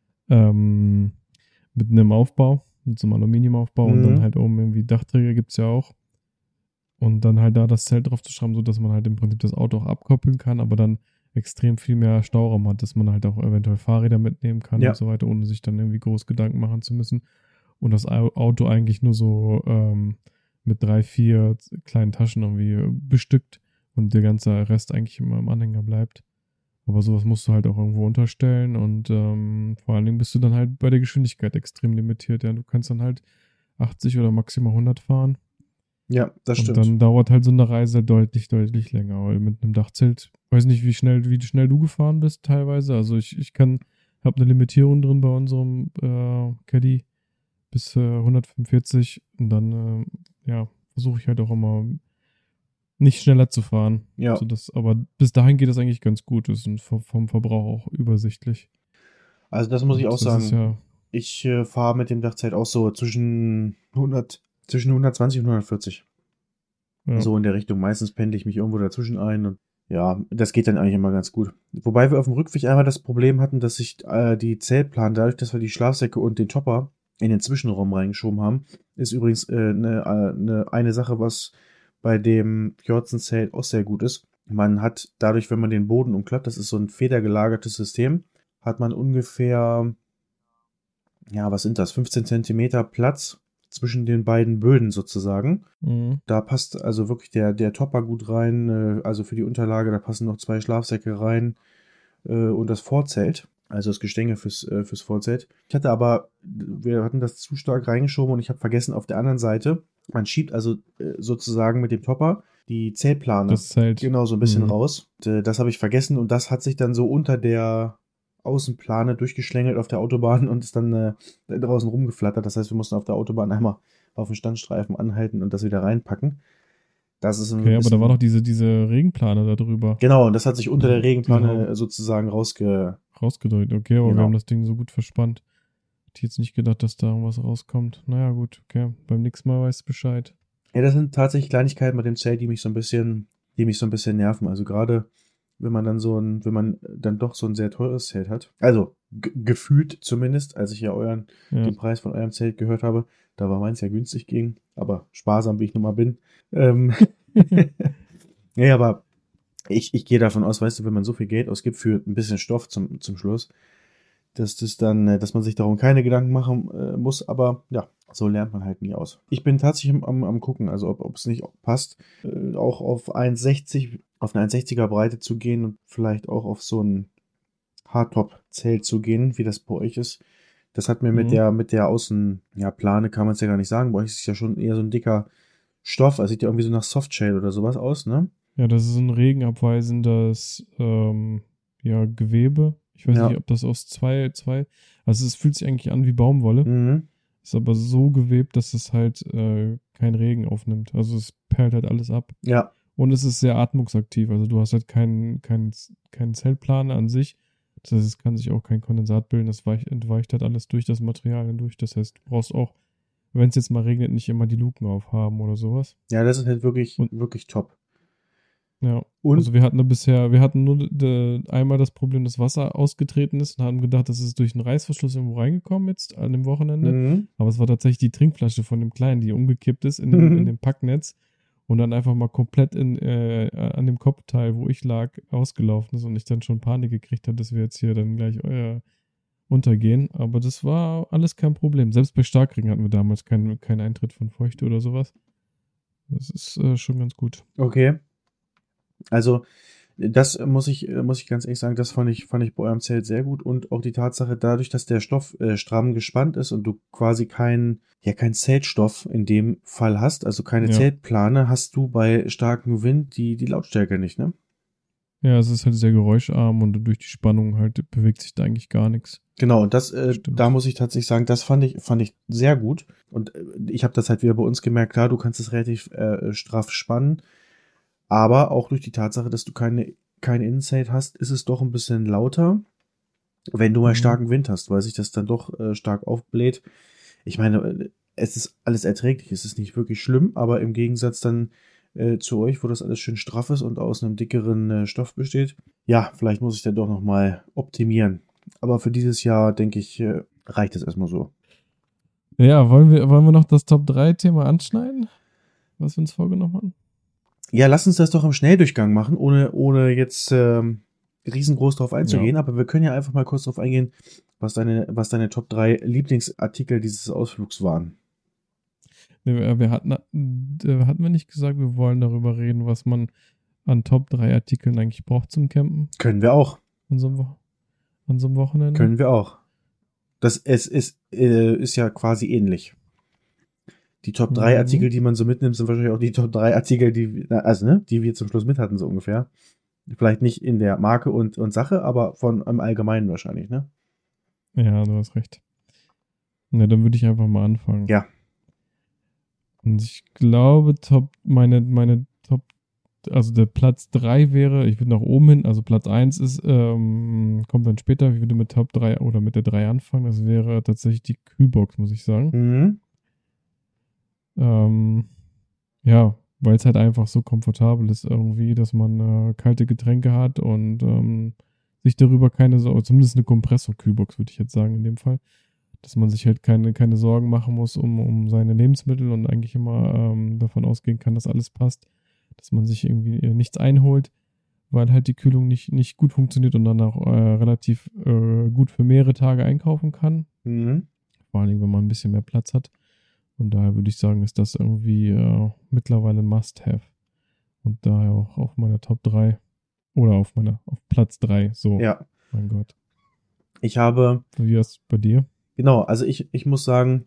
Speaker 2: mit einem Aufbau, mit so einem Aluminiumaufbau und dann halt oben irgendwie Dachträger gibt's ja auch. Und dann halt da das Zelt drauf zu schreiben, so dass man halt im Prinzip das Auto auch abkoppeln kann, aber dann extrem viel mehr Stauraum hat, dass man halt auch eventuell Fahrräder mitnehmen kann und so weiter, ohne sich dann irgendwie groß Gedanken machen zu müssen. Und das Auto eigentlich nur so mit 3, 4 kleinen Taschen irgendwie bestückt und der ganze Rest eigentlich immer im Anhänger bleibt. Aber sowas musst du halt auch irgendwo unterstellen und vor allen Dingen bist du dann halt bei der Geschwindigkeit extrem limitiert. Ja, du kannst dann halt 80 oder maximal 100 fahren.
Speaker 1: Ja, das stimmt.
Speaker 2: Und dann dauert halt so eine Reise deutlich, deutlich länger. Weil mit einem Dachzelt, weiß nicht, wie schnell du gefahren bist teilweise. Also ich habe eine Limitierung drin bei unserem Caddy bis 145 und dann versuche ich halt auch immer nicht schneller zu fahren.
Speaker 1: Ja.
Speaker 2: Aber bis dahin geht das eigentlich ganz gut. Das ist vom Verbrauch auch übersichtlich.
Speaker 1: Also das muss ich auch sagen.
Speaker 2: Ja,
Speaker 1: ich fahre mit dem Dachzelt auch so zwischen 120 und 140.
Speaker 2: Ja.
Speaker 1: So in der Richtung. Meistens pendle ich mich irgendwo dazwischen ein und ja, das geht dann eigentlich immer ganz gut. Wobei wir auf dem Rückweg einmal das Problem hatten, dass sich die Zeltplan, dadurch, dass wir die Schlafsäcke und den Topper in den Zwischenraum reingeschoben haben, ist übrigens eine Sache, was bei dem Fjordsen-Zelt auch sehr gut ist. Man hat dadurch, wenn man den Boden umklappt, das ist so ein federgelagertes System, hat man ungefähr, ja, was sind das, 15 Zentimeter Platz zwischen den beiden Böden sozusagen.
Speaker 2: Mhm.
Speaker 1: Da passt also wirklich der Topper gut rein, also für die Unterlage, da passen noch 2 Schlafsäcke rein und das Vorzelt, also das Gestänge fürs Vorzelt. Wir hatten das zu stark reingeschoben und ich habe vergessen, auf der anderen Seite, man schiebt also sozusagen mit dem Topper die Zeltplane
Speaker 2: Das Zelt.
Speaker 1: genau so ein bisschen
Speaker 2: Mhm.
Speaker 1: raus. Und, das habe ich vergessen und das hat sich dann so unter der Außenplane durchgeschlängelt auf der Autobahn und ist dann draußen rumgeflattert. Das heißt, wir mussten auf der Autobahn einmal auf den Standstreifen anhalten und das wieder reinpacken. Das ist ein
Speaker 2: Okay, aber da war
Speaker 1: bisschen.
Speaker 2: doch diese Regenplane da drüber.
Speaker 1: Genau, und das hat sich unter der
Speaker 2: Diese
Speaker 1: Regenplane sozusagen
Speaker 2: rausgedrückt. Okay, aber wir
Speaker 1: Genau.
Speaker 2: haben das Ding so gut verspannt. Hätte jetzt nicht gedacht, dass da irgendwas rauskommt. Naja, gut, okay. Beim nächsten Mal weißt du Bescheid.
Speaker 1: Ja, das sind tatsächlich Kleinigkeiten mit dem Zelt, die mich so ein bisschen nerven. Also gerade wenn man dann doch so ein sehr teures Zelt hat. Also gefühlt zumindest, als ich ja
Speaker 2: Ja.
Speaker 1: den Preis von eurem Zelt gehört habe, da war meins ja günstig gegen, aber sparsam wie ich nun mal bin. Ja, aber ich gehe davon aus, weißt du, wenn man so viel Geld ausgibt für ein bisschen Stoff zum Schluss, dass man sich darum keine Gedanken machen muss, aber ja, so lernt man halt nie aus. Ich bin tatsächlich am gucken, also ob es nicht passt, auch auf eine 1,60er Breite zu gehen und vielleicht auch auf so ein Hardtop-Zelt zu gehen, wie das bei euch ist. Das hat mir mit der Plane kann man es ja gar nicht sagen. Bei euch ist es ja schon eher so ein dicker Stoff, also sieht ja irgendwie so nach Softshell oder sowas aus, ne?
Speaker 2: Ja, das ist ein regenabweisendes Gewebe. Ich weiß
Speaker 1: Ja.
Speaker 2: nicht, ob das aus also es fühlt sich eigentlich an wie Baumwolle.
Speaker 1: Mhm.
Speaker 2: Ist aber so gewebt, dass es halt keinen Regen aufnimmt. Also es perlt halt alles ab.
Speaker 1: Ja.
Speaker 2: Und es ist sehr atmungsaktiv. Also du hast halt keinen Zeltplaner an sich. Das heißt, es kann sich auch kein Kondensat bilden. Das entweicht halt alles durch das Material hindurch. Das heißt, du brauchst auch, wenn es jetzt mal regnet, nicht immer die Luken aufhaben oder sowas.
Speaker 1: Ja, das ist halt wirklich top.
Speaker 2: Ja.
Speaker 1: Und
Speaker 2: Also wir hatten nur einmal das Problem, dass Wasser ausgetreten ist und haben gedacht, das ist durch einen Reißverschluss irgendwo reingekommen jetzt an dem Wochenende.
Speaker 1: Mhm.
Speaker 2: Aber es war tatsächlich die Trinkflasche von dem Kleinen, die umgekippt ist in dem Packnetz und dann einfach mal komplett an dem Kopfteil, wo ich lag, ausgelaufen ist und ich dann schon Panik gekriegt habe, dass wir jetzt hier dann gleich untergehen. Aber das war alles kein Problem. Selbst bei Starkregen hatten wir damals keinen Eintritt von Feuchte oder sowas. Das ist schon ganz gut.
Speaker 1: Okay. Also, das muss ich ganz ehrlich sagen, das fand ich bei eurem Zelt sehr gut und auch die Tatsache, dadurch, dass der Stoff stramm gespannt ist und du quasi keinen Zeltstoff in dem Fall hast, also keine
Speaker 2: Ja.
Speaker 1: Zeltplane, hast du bei starkem Wind die Lautstärke nicht, ne?
Speaker 2: Ja, es ist halt sehr geräuscharm und durch die Spannung halt bewegt sich da eigentlich gar nichts.
Speaker 1: Genau, und das,
Speaker 2: Stimmt.
Speaker 1: da muss ich tatsächlich sagen, das fand ich sehr gut. Und ich habe das halt wieder bei uns gemerkt, klar, du kannst es relativ straff spannen, aber auch durch die Tatsache, dass du kein Innenzelt hast, ist es doch ein bisschen lauter, wenn du mal starken Wind hast, weil sich das dann doch stark aufbläht. Ich meine, es ist alles erträglich, es ist nicht wirklich schlimm, aber im Gegensatz dann zu euch, wo das alles schön straff ist und aus einem dickeren Stoff besteht, ja, vielleicht muss ich dann doch nochmal optimieren. Aber für dieses Jahr, denke ich, reicht es erstmal so.
Speaker 2: Ja, wollen wir noch das Top-3-Thema anschneiden, was wir uns vorgenommen haben?
Speaker 1: Ja, lass uns das doch im Schnelldurchgang machen, ohne jetzt riesengroß drauf einzugehen.
Speaker 2: Ja.
Speaker 1: Aber wir können ja einfach mal kurz drauf eingehen, was deine Top 3 Lieblingsartikel dieses Ausflugs waren.
Speaker 2: Hatten wir nicht gesagt, wir wollen darüber reden, was man an Top 3 Artikeln eigentlich braucht zum Campen?
Speaker 1: Können wir auch.
Speaker 2: An so einem Wochenende?
Speaker 1: Können wir auch. Es ist ja quasi ähnlich. Die Top 3 Artikel, die man so mitnimmt, sind wahrscheinlich auch die Top 3 Artikel, die wir zum Schluss mit hatten, so ungefähr. Vielleicht nicht in der Marke und Sache, aber im Allgemeinen wahrscheinlich, ne?
Speaker 2: Ja, du hast recht. Na, dann würde ich einfach mal anfangen.
Speaker 1: Ja.
Speaker 2: Und ich glaube, meine Top, also der Platz 3 wäre, ich würde nach oben hin, also Platz 1 ist, kommt dann später, ich würde mit Top 3 oder mit der 3 anfangen, das wäre tatsächlich die Kühlbox, muss ich sagen.
Speaker 1: Mhm.
Speaker 2: Ja, weil es halt einfach so komfortabel ist irgendwie, dass man kalte Getränke hat und sich darüber keine Sorgen, zumindest eine Kompressor-Kühlbox, würde ich jetzt sagen in dem Fall, dass man sich halt keine Sorgen machen muss um seine Lebensmittel und eigentlich immer davon ausgehen kann, dass alles passt, dass man sich irgendwie nichts einholt, weil halt die Kühlung nicht gut funktioniert und dann auch relativ gut für mehrere Tage einkaufen kann.
Speaker 1: Mhm.
Speaker 2: Vor allem, wenn man ein bisschen mehr Platz hat. Und daher würde ich sagen, ist das irgendwie mittlerweile ein Must-Have. Und daher auch auf meiner Top 3 oder auf Platz 3. So,
Speaker 1: Ja.
Speaker 2: mein Gott.
Speaker 1: Ich habe,
Speaker 2: Wie ist es bei dir?
Speaker 1: genau, also ich muss sagen,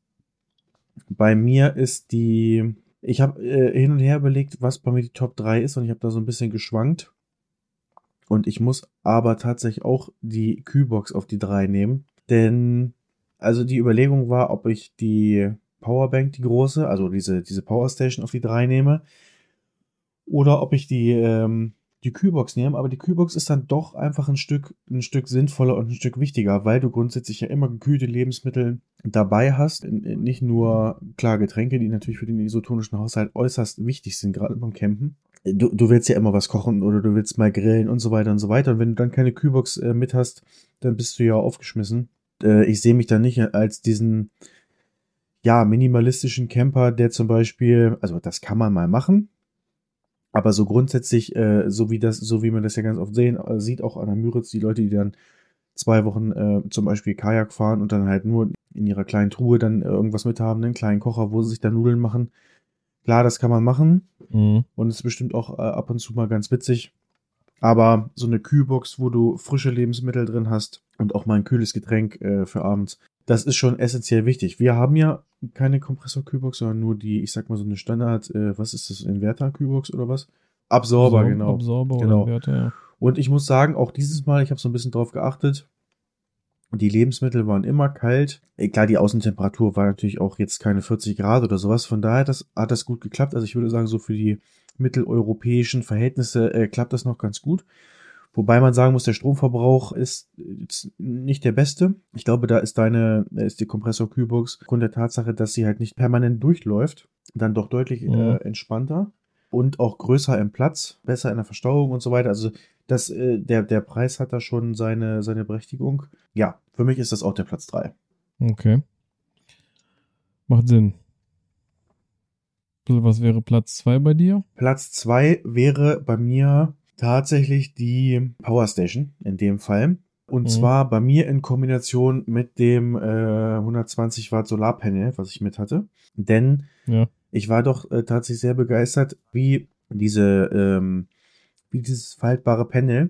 Speaker 1: bei mir ist ich habe hin und her überlegt, was bei mir die Top 3 ist und ich habe da so ein bisschen geschwankt. Und ich muss aber tatsächlich auch die Kühlbox auf die 3 nehmen. Denn, also die Überlegung war, ob ich die Powerbank, die große, also diese Powerstation auf die 3 nehme. Oder ob ich die Kühlbox nehme. Aber die Kühlbox ist dann doch einfach ein Stück sinnvoller und ein Stück wichtiger, weil du grundsätzlich ja immer gekühlte Lebensmittel dabei hast. Nicht nur, klar, Getränke, die natürlich für den isotonischen Haushalt äußerst wichtig sind, gerade beim Campen. Du willst ja immer was kochen oder du willst mal grillen und so weiter und so weiter. Und wenn du dann keine Kühlbox mit hast, dann bist du ja aufgeschmissen. Ich sehe mich da nicht als diesen, ja, minimalistischen Camper, der zum Beispiel, also das kann man mal machen, aber so grundsätzlich, so wie man das ja ganz oft sieht, auch an der Müritz, die Leute, die dann 2 Wochen zum Beispiel Kajak fahren und dann halt nur in ihrer kleinen Truhe dann irgendwas mit haben, einen kleinen Kocher, wo sie sich dann Nudeln machen. Klar, das kann man machen.
Speaker 2: Mhm.
Speaker 1: Und es ist bestimmt auch ab und zu mal ganz witzig. Aber so eine Kühlbox, wo du frische Lebensmittel drin hast und auch mal ein kühles Getränk für abends, das ist schon essentiell wichtig. Wir haben ja keine Kompressor-Kühlbox, sondern nur die, ich sag mal so eine Standard, was ist das, Inverter-Kühlbox oder was? Absorber, genau.
Speaker 2: Absorber
Speaker 1: Genau.
Speaker 2: oder Inverter, ja.
Speaker 1: Und ich muss sagen, auch dieses Mal, ich habe so ein bisschen drauf geachtet, die Lebensmittel waren immer kalt. Klar, die Außentemperatur war natürlich auch jetzt keine 40 Grad oder sowas. Von daher hat das gut geklappt. Also ich würde sagen, so für die mitteleuropäischen Verhältnisse klappt das noch ganz gut. Wobei man sagen muss, der Stromverbrauch ist jetzt nicht der beste. Ich glaube, da ist die Kompressor-Kühlbox aufgrund der Tatsache, dass sie halt nicht permanent durchläuft, dann doch deutlich entspannter und auch größer im Platz, besser in der Verstauung und so weiter. Also der Preis hat da schon seine Berechtigung. Ja, für mich ist das auch der Platz 3.
Speaker 2: Okay. Macht Sinn. Was wäre Platz 2 bei dir?
Speaker 1: Platz 2 wäre bei mir tatsächlich die Powerstation in dem Fall. Und zwar bei mir in Kombination mit dem 120 Watt Solarpanel, was ich mit hatte. Denn ich war doch tatsächlich sehr begeistert, wie dieses faltbare Panel,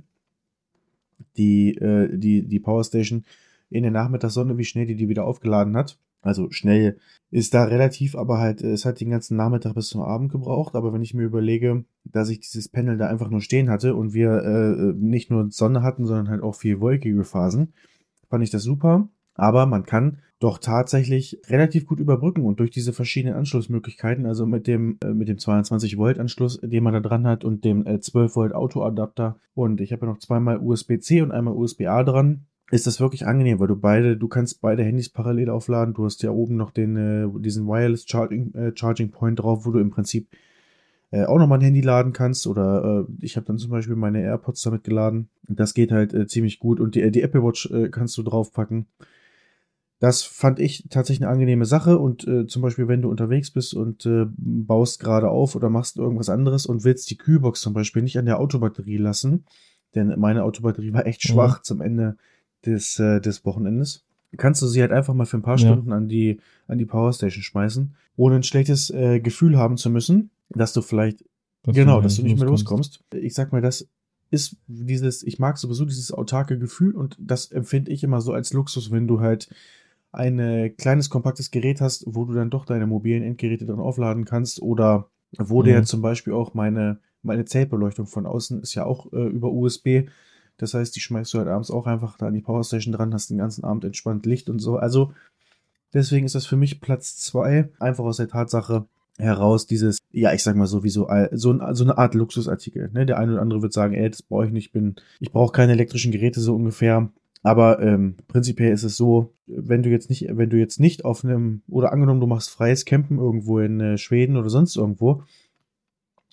Speaker 1: die Powerstation in der Nachmittagssonne, wie schnell die wieder aufgeladen hat. Also schnell ist da relativ, aber halt, es hat den ganzen Nachmittag bis zum Abend gebraucht. Aber wenn ich mir überlege, dass ich dieses Panel da einfach nur stehen hatte und wir nicht nur Sonne hatten, sondern halt auch viel wolkige Phasen, fand ich das super. Aber man kann doch tatsächlich relativ gut überbrücken und durch diese verschiedenen Anschlussmöglichkeiten, also mit dem 22 Volt Anschluss, den man da dran hat und dem 12 Volt Autoadapter und ich habe ja noch zweimal USB-C und einmal USB-A dran, ist das wirklich angenehm, weil du kannst beide Handys parallel aufladen. Du hast ja oben noch diesen Wireless Charging Point drauf, wo du im Prinzip auch nochmal ein Handy laden kannst oder ich habe dann zum Beispiel meine AirPods damit geladen. Das geht halt ziemlich gut und die Apple Watch kannst du draufpacken. Das fand ich tatsächlich eine angenehme Sache und zum Beispiel, wenn du unterwegs bist und baust gerade auf oder machst irgendwas anderes und willst die Kühlbox zum Beispiel nicht an der Autobatterie lassen, denn meine Autobatterie war echt schwach zum Ende des Wochenendes, kannst du sie halt einfach mal für ein paar Stunden an die Powerstation schmeißen, ohne ein schlechtes Gefühl haben zu müssen, dass du vielleicht, dass du nicht mehr loskommst. Ich sag mal, das ist ich mag sowieso dieses autarke Gefühl und das empfinde ich immer so als Luxus, wenn du halt ein kleines, kompaktes Gerät hast, wo du dann doch deine mobilen Endgeräte dran aufladen kannst oder wo der zum Beispiel auch meine Zeltbeleuchtung von außen ist ja auch über USB. Das heißt, die schmeißt du halt abends auch einfach da an die Powerstation dran, hast den ganzen Abend entspannt Licht und so. Also deswegen ist das für mich Platz 2, einfach aus der Tatsache heraus dieses, ja, ich sag mal sowieso, so eine Art Luxusartikel. Ne? Der eine oder andere wird sagen, das brauche ich nicht, ich brauche keine elektrischen Geräte so ungefähr. Aber prinzipiell ist es so, wenn du jetzt nicht auf einem, oder angenommen, du machst freies Campen irgendwo in Schweden oder sonst irgendwo,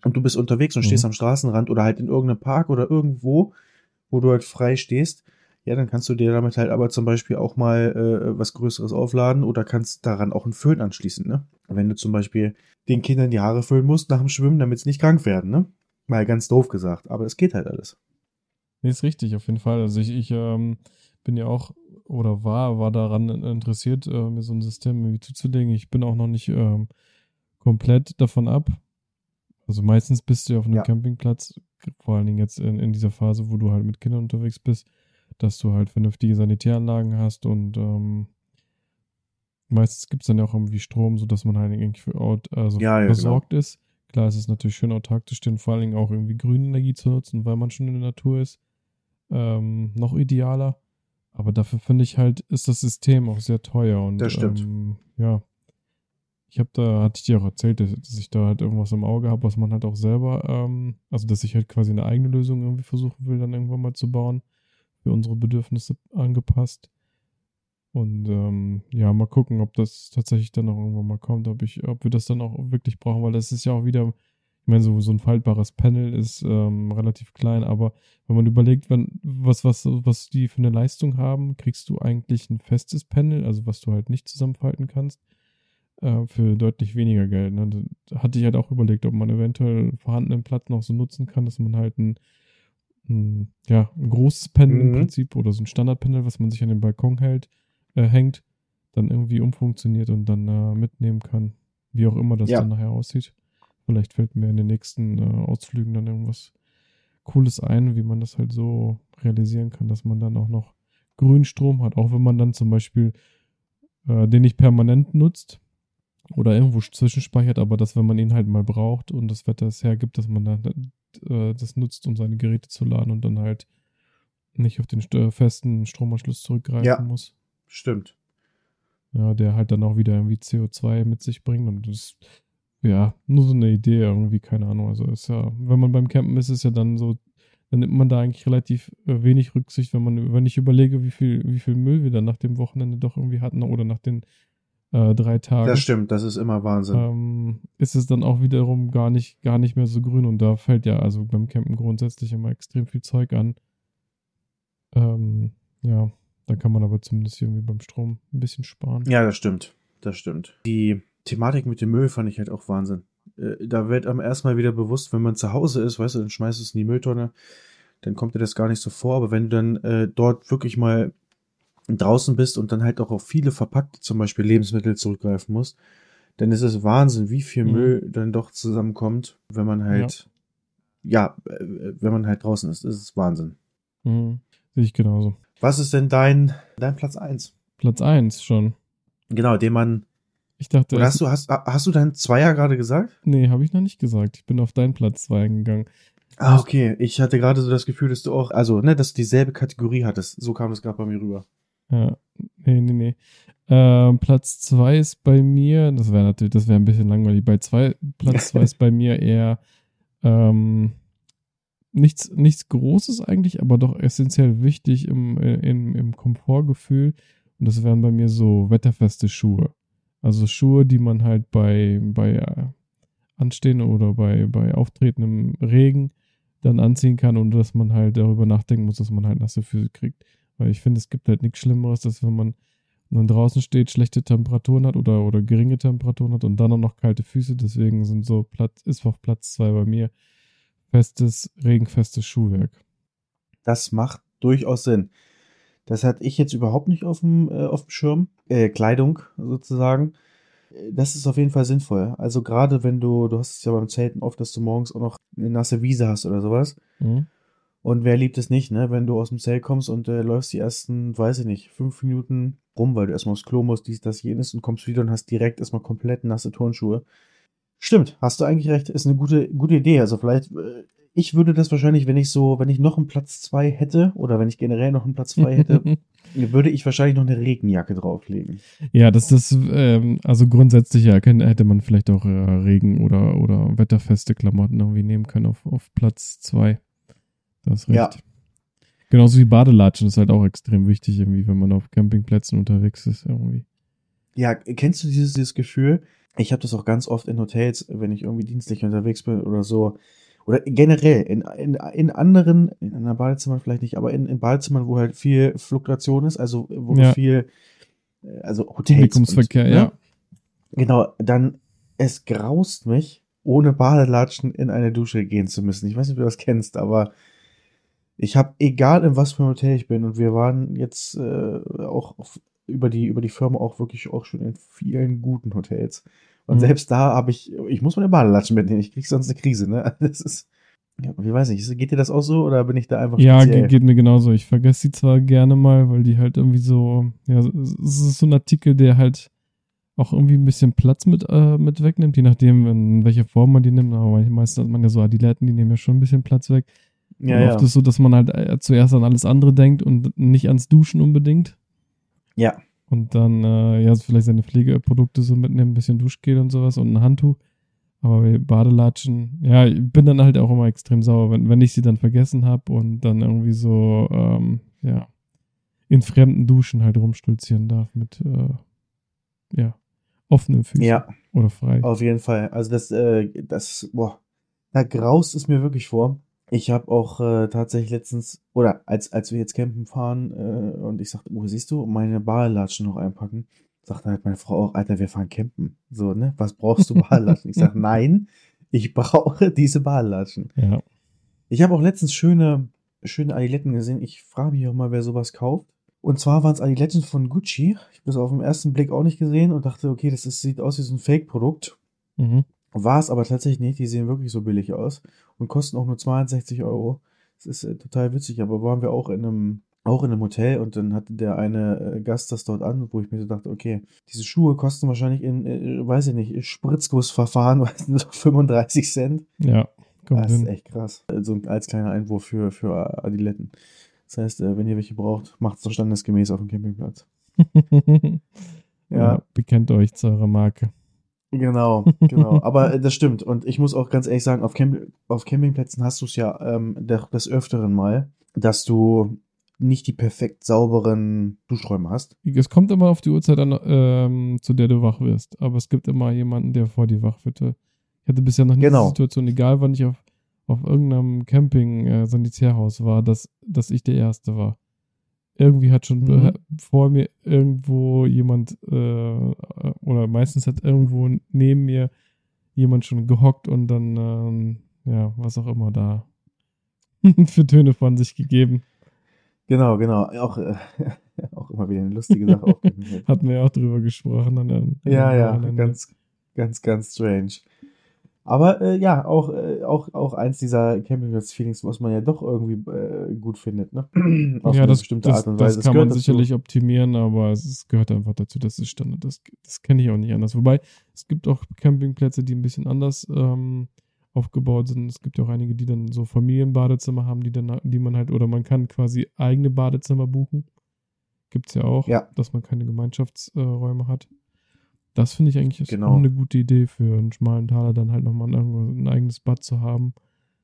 Speaker 1: und du bist unterwegs und stehst am Straßenrand oder halt in irgendeinem Park oder irgendwo, wo du halt frei stehst, ja, dann kannst du dir damit halt aber zum Beispiel auch mal was Größeres aufladen oder kannst daran auch einen Föhn anschließen, ne? Wenn du zum Beispiel den Kindern die Haare föhnen musst nach dem Schwimmen, damit sie nicht krank werden, ne? Mal ganz doof gesagt, aber es geht halt alles.
Speaker 2: Nee, ist richtig, auf jeden Fall. Also ich bin ja auch oder war daran interessiert, mir so ein System irgendwie zuzulegen. Ich bin auch noch nicht komplett davon ab. Also meistens bist du ja auf einem Campingplatz, vor allen Dingen jetzt in dieser Phase, wo du halt mit Kindern unterwegs bist, dass du halt vernünftige Sanitäranlagen hast und meistens gibt es dann ja auch irgendwie Strom, sodass man halt irgendwie versorgt ist. Klar, es ist natürlich schön autark zu stehen, vor allen Dingen auch irgendwie grüne Energie zu nutzen, weil man schon in der Natur ist. Noch idealer. Aber dafür finde ich halt, ist das System auch sehr teuer. Und
Speaker 1: das stimmt.
Speaker 2: Hatte ich dir auch erzählt, dass ich da halt irgendwas im Auge habe, was man halt auch selber, also dass ich halt quasi eine eigene Lösung irgendwie versuchen will, dann irgendwann mal zu bauen, für unsere Bedürfnisse angepasst. Und mal gucken, ob das tatsächlich dann auch irgendwann mal kommt, ob wir das dann auch wirklich brauchen, weil das ist ja auch wieder, ich meine, so ein faltbares Panel ist relativ klein, aber wenn man überlegt, was die für eine Leistung haben, kriegst du eigentlich ein festes Panel, also was du halt nicht zusammenfalten kannst, für deutlich weniger Geld. Ne? Da hatte ich halt auch überlegt, ob man eventuell vorhandenen Platz noch so nutzen kann, dass man halt ein großes Panel im Prinzip oder so ein Standardpanel, was man sich an den Balkon hängt, dann irgendwie umfunktioniert und dann mitnehmen kann. Wie auch immer das dann nachher aussieht. Vielleicht fällt mir in den nächsten Ausflügen dann irgendwas Cooles ein, wie man das halt so realisieren kann, dass man dann auch noch Grünstrom hat, auch wenn man dann zum Beispiel den nicht permanent nutzt oder irgendwo zwischenspeichert, aber dass, wenn man ihn halt mal braucht und das Wetter es hergibt, dass man dann das nutzt, um seine Geräte zu laden und dann halt nicht auf den festen Stromanschluss zurückgreifen muss.
Speaker 1: Stimmt.
Speaker 2: Ja, der halt dann auch wieder irgendwie CO2 mit sich bringt und das nur so eine Idee irgendwie, keine Ahnung. Also ist ja, wenn man beim Campen ist, ist ja dann so, dann nimmt man da eigentlich relativ wenig Rücksicht, wenn ich überlege, wie viel Müll wir dann nach dem Wochenende doch irgendwie hatten oder nach den 3 Tagen.
Speaker 1: Das stimmt, das ist immer Wahnsinn.
Speaker 2: Ist es dann auch wiederum gar nicht mehr so grün und da fällt ja also beim Campen grundsätzlich immer extrem viel Zeug an. Dann kann man aber zumindest irgendwie beim Strom ein bisschen sparen.
Speaker 1: Ja, das stimmt. Die Thematik mit dem Müll fand ich halt auch Wahnsinn. Da wird einem erstmal wieder bewusst, wenn man zu Hause ist, weißt du, dann schmeißt du es in die Mülltonne, dann kommt dir das gar nicht so vor, aber wenn du dann dort wirklich mal draußen bist und dann halt auch auf viele verpackte, zum Beispiel Lebensmittel zurückgreifen musst, dann ist es Wahnsinn, wie viel Müll dann doch zusammenkommt, wenn man halt, wenn man halt draußen ist. Das ist Wahnsinn.
Speaker 2: Sehe ich genauso.
Speaker 1: Was ist denn dein Platz 1?
Speaker 2: Platz 1 schon.
Speaker 1: Genau, den man.
Speaker 2: Ich dachte.
Speaker 1: Oder hast du deinen Zweier gerade gesagt?
Speaker 2: Nee, habe ich noch nicht gesagt. Ich bin auf deinen Platz 2 eingegangen.
Speaker 1: Ah, okay. Ich hatte gerade so das Gefühl, dass du auch, dass du dieselbe Kategorie hattest. So kam das gerade bei mir rüber.
Speaker 2: Ja, nee. Platz 2 ist bei mir, das wäre ein bisschen langweilig. Platz 2 ist bei mir eher nichts Großes eigentlich, aber doch essentiell wichtig im Komfortgefühl. Und das wären bei mir so wetterfeste Schuhe. Also Schuhe, die man halt bei Anstehen oder bei auftretendem Regen dann anziehen kann, ohne dass man halt darüber nachdenken muss, dass man halt nasse Füße kriegt. Weil ich finde, es gibt halt nichts Schlimmeres, dass wenn man draußen steht, schlechte Temperaturen hat oder geringe Temperaturen hat und dann auch noch kalte Füße. Deswegen ist auf Platz 2 bei mir regenfestes Schuhwerk.
Speaker 1: Das macht durchaus Sinn. Das hatte ich jetzt überhaupt nicht auf dem Schirm. Kleidung sozusagen. Das ist auf jeden Fall sinnvoll. Also gerade wenn du hast es ja beim Zelten oft, dass du morgens auch noch eine nasse Wiese hast oder sowas.
Speaker 2: Mhm.
Speaker 1: Und wer liebt es nicht, ne? Wenn du aus dem Zelt kommst und läufst die ersten, 5 Minuten rum, weil du erstmal aufs Klo musst, dies, das, jenes und kommst wieder und hast direkt erstmal komplett nasse Turnschuhe. Stimmt, hast du eigentlich recht, ist eine gute Idee. Also vielleicht, ich würde das wahrscheinlich, wenn ich noch einen Platz 2 hätte oder wenn ich generell noch einen Platz 2 hätte, würde ich wahrscheinlich noch eine Regenjacke drauflegen.
Speaker 2: Ja, also grundsätzlich hätte man vielleicht auch Regen- oder wetterfeste Klamotten irgendwie nehmen können auf Platz 2. Da hast recht. Ja. Genauso wie Badelatschen ist halt auch extrem wichtig, irgendwie, wenn man auf Campingplätzen unterwegs ist, irgendwie.
Speaker 1: Ja, kennst du dieses Gefühl? Ich habe das auch ganz oft in Hotels, wenn ich irgendwie dienstlich unterwegs bin oder so. Oder generell in anderen, in einer Badezimmer vielleicht nicht, aber in Badezimmern, wo halt viel Fluktuation ist, also wo du
Speaker 2: Ja,
Speaker 1: viel, also Hotels
Speaker 2: Publikumsverkehr,
Speaker 1: und,
Speaker 2: ja.
Speaker 1: ne? Genau, dann, es graust mich, ohne Badelatschen in eine Dusche gehen zu müssen. Ich weiß nicht, ob du das kennst, aber ich habe, egal in was für ein Hotel ich bin, und wir waren jetzt auch über die Firma auch wirklich auch schon in vielen guten Hotels. Und
Speaker 2: Mhm.
Speaker 1: selbst da habe ich muss meine Badelatschen mitnehmen, ich krieg sonst eine Krise, ne? Das ist, ja, ich weiß nicht, geht dir das auch so oder bin ich da einfach
Speaker 2: Ja,
Speaker 1: speziell?
Speaker 2: geht mir genauso. Ich vergesse die zwar gerne mal, weil die halt irgendwie so, ja, es ist so ein Artikel, der halt auch irgendwie ein bisschen Platz mit wegnimmt, je nachdem, in welcher Form man die nimmt. Aber meistens hat man ja so Adiletten, die nehmen ja schon ein bisschen Platz weg.
Speaker 1: Ja,
Speaker 2: Und oft
Speaker 1: ja.
Speaker 2: ist so, dass man halt zuerst an alles andere denkt und nicht ans Duschen unbedingt.
Speaker 1: Ja,
Speaker 2: Und dann, ja, so vielleicht seine Pflegeprodukte so mitnehmen, ein bisschen Duschgel und sowas und ein Handtuch. Aber bei Badelatschen, ja, ich bin dann halt auch immer extrem sauer, wenn ich sie dann vergessen habe und dann irgendwie so, ja, in fremden Duschen halt rumstolzieren darf mit, ja, offenen Füßen
Speaker 1: ja,
Speaker 2: oder frei.
Speaker 1: auf jeden Fall. Also boah, da graust es mir wirklich vor. Ich habe auch tatsächlich letztens, oder als wir jetzt campen fahren und ich sagte, oh, siehst du, meine Badelatschen noch einpacken, sagte halt meine Frau auch, Alter, wir fahren campen. So, ne? Was brauchst du Badelatschen? Ich sag, nein, ich brauche diese Badelatschen.
Speaker 2: Ja.
Speaker 1: Ich habe auch letztens schöne Adiletten gesehen. Ich frage mich auch mal, wer sowas kauft. Und zwar waren es Adiletten von Gucci. Ich habe das auf den ersten Blick auch nicht gesehen und dachte, okay, sieht aus wie so ein Fake-Produkt.
Speaker 2: Mhm.
Speaker 1: War es aber tatsächlich nicht. Die sehen wirklich so billig aus und kosten auch nur 62 Euro. Das ist total witzig, aber waren wir auch in einem Hotel und dann hatte der eine Gast das dort an, wo ich mir so dachte, okay, diese Schuhe kosten wahrscheinlich weiß ich nicht, Spritzgussverfahren, weiß nicht, so 35 Cent.
Speaker 2: Ja, kommt
Speaker 1: Das ist
Speaker 2: hin.
Speaker 1: echt krass. So als kleiner Einwurf für Adiletten. Das heißt, wenn ihr welche braucht, macht es doch standesgemäß auf dem Campingplatz.
Speaker 2: Ja,
Speaker 1: Ja,
Speaker 2: bekennt euch zu eurer Marke.
Speaker 1: genau, genau. Aber das stimmt. Und ich muss auch ganz ehrlich sagen, auf Campingplätzen hast du es ja des Öfteren mal, dass du nicht die perfekt sauberen Duschräume hast.
Speaker 2: Es kommt immer auf die Uhrzeit an, zu der du wach wirst. Aber es gibt immer jemanden, der vor dir wach wird. Ich hatte bisher noch nie die
Speaker 1: Genau.
Speaker 2: Situation, egal wann ich auf irgendeinem Camping-Sanitärhaus war, dass ich der Erste war. Irgendwie hat schon
Speaker 1: Mhm.
Speaker 2: vor mir irgendwo jemand, oder meistens hat irgendwo neben mir jemand schon gehockt und dann, ja, was auch immer da für Töne von sich gegeben.
Speaker 1: Genau, genau. Auch, auch immer wieder eine lustige Sache auf Campingplätzen.
Speaker 2: Hatten wir ja auch drüber gesprochen an
Speaker 1: Ja,
Speaker 2: dem
Speaker 1: ja,
Speaker 2: Wochenende.
Speaker 1: ganz, ganz, ganz strange. Aber ja, auch eins dieser Campingplatz-Feelings, was man ja doch irgendwie gut findet, ne? Auf
Speaker 2: Ja,
Speaker 1: eine
Speaker 2: das,
Speaker 1: bestimmte
Speaker 2: das,
Speaker 1: Art und
Speaker 2: das
Speaker 1: Weise. Es
Speaker 2: kann man
Speaker 1: gehört dazu.
Speaker 2: sicherlich optimieren, aber es gehört einfach dazu, das ist Standard. Das kenne ich auch nicht anders. Wobei, es gibt auch Campingplätze, die ein bisschen anders aufgebaut sind. Es gibt ja auch einige, die dann so Familienbadezimmer haben, die man halt, oder man kann quasi eigene Badezimmer buchen. Gibt es ja auch,
Speaker 1: Ja,
Speaker 2: dass man keine Gemeinschaftsräume hat. Das finde ich eigentlich ist auch
Speaker 1: genau.
Speaker 2: eine gute Idee für einen schmalen Taler, dann halt nochmal ein eigenes Bad zu haben,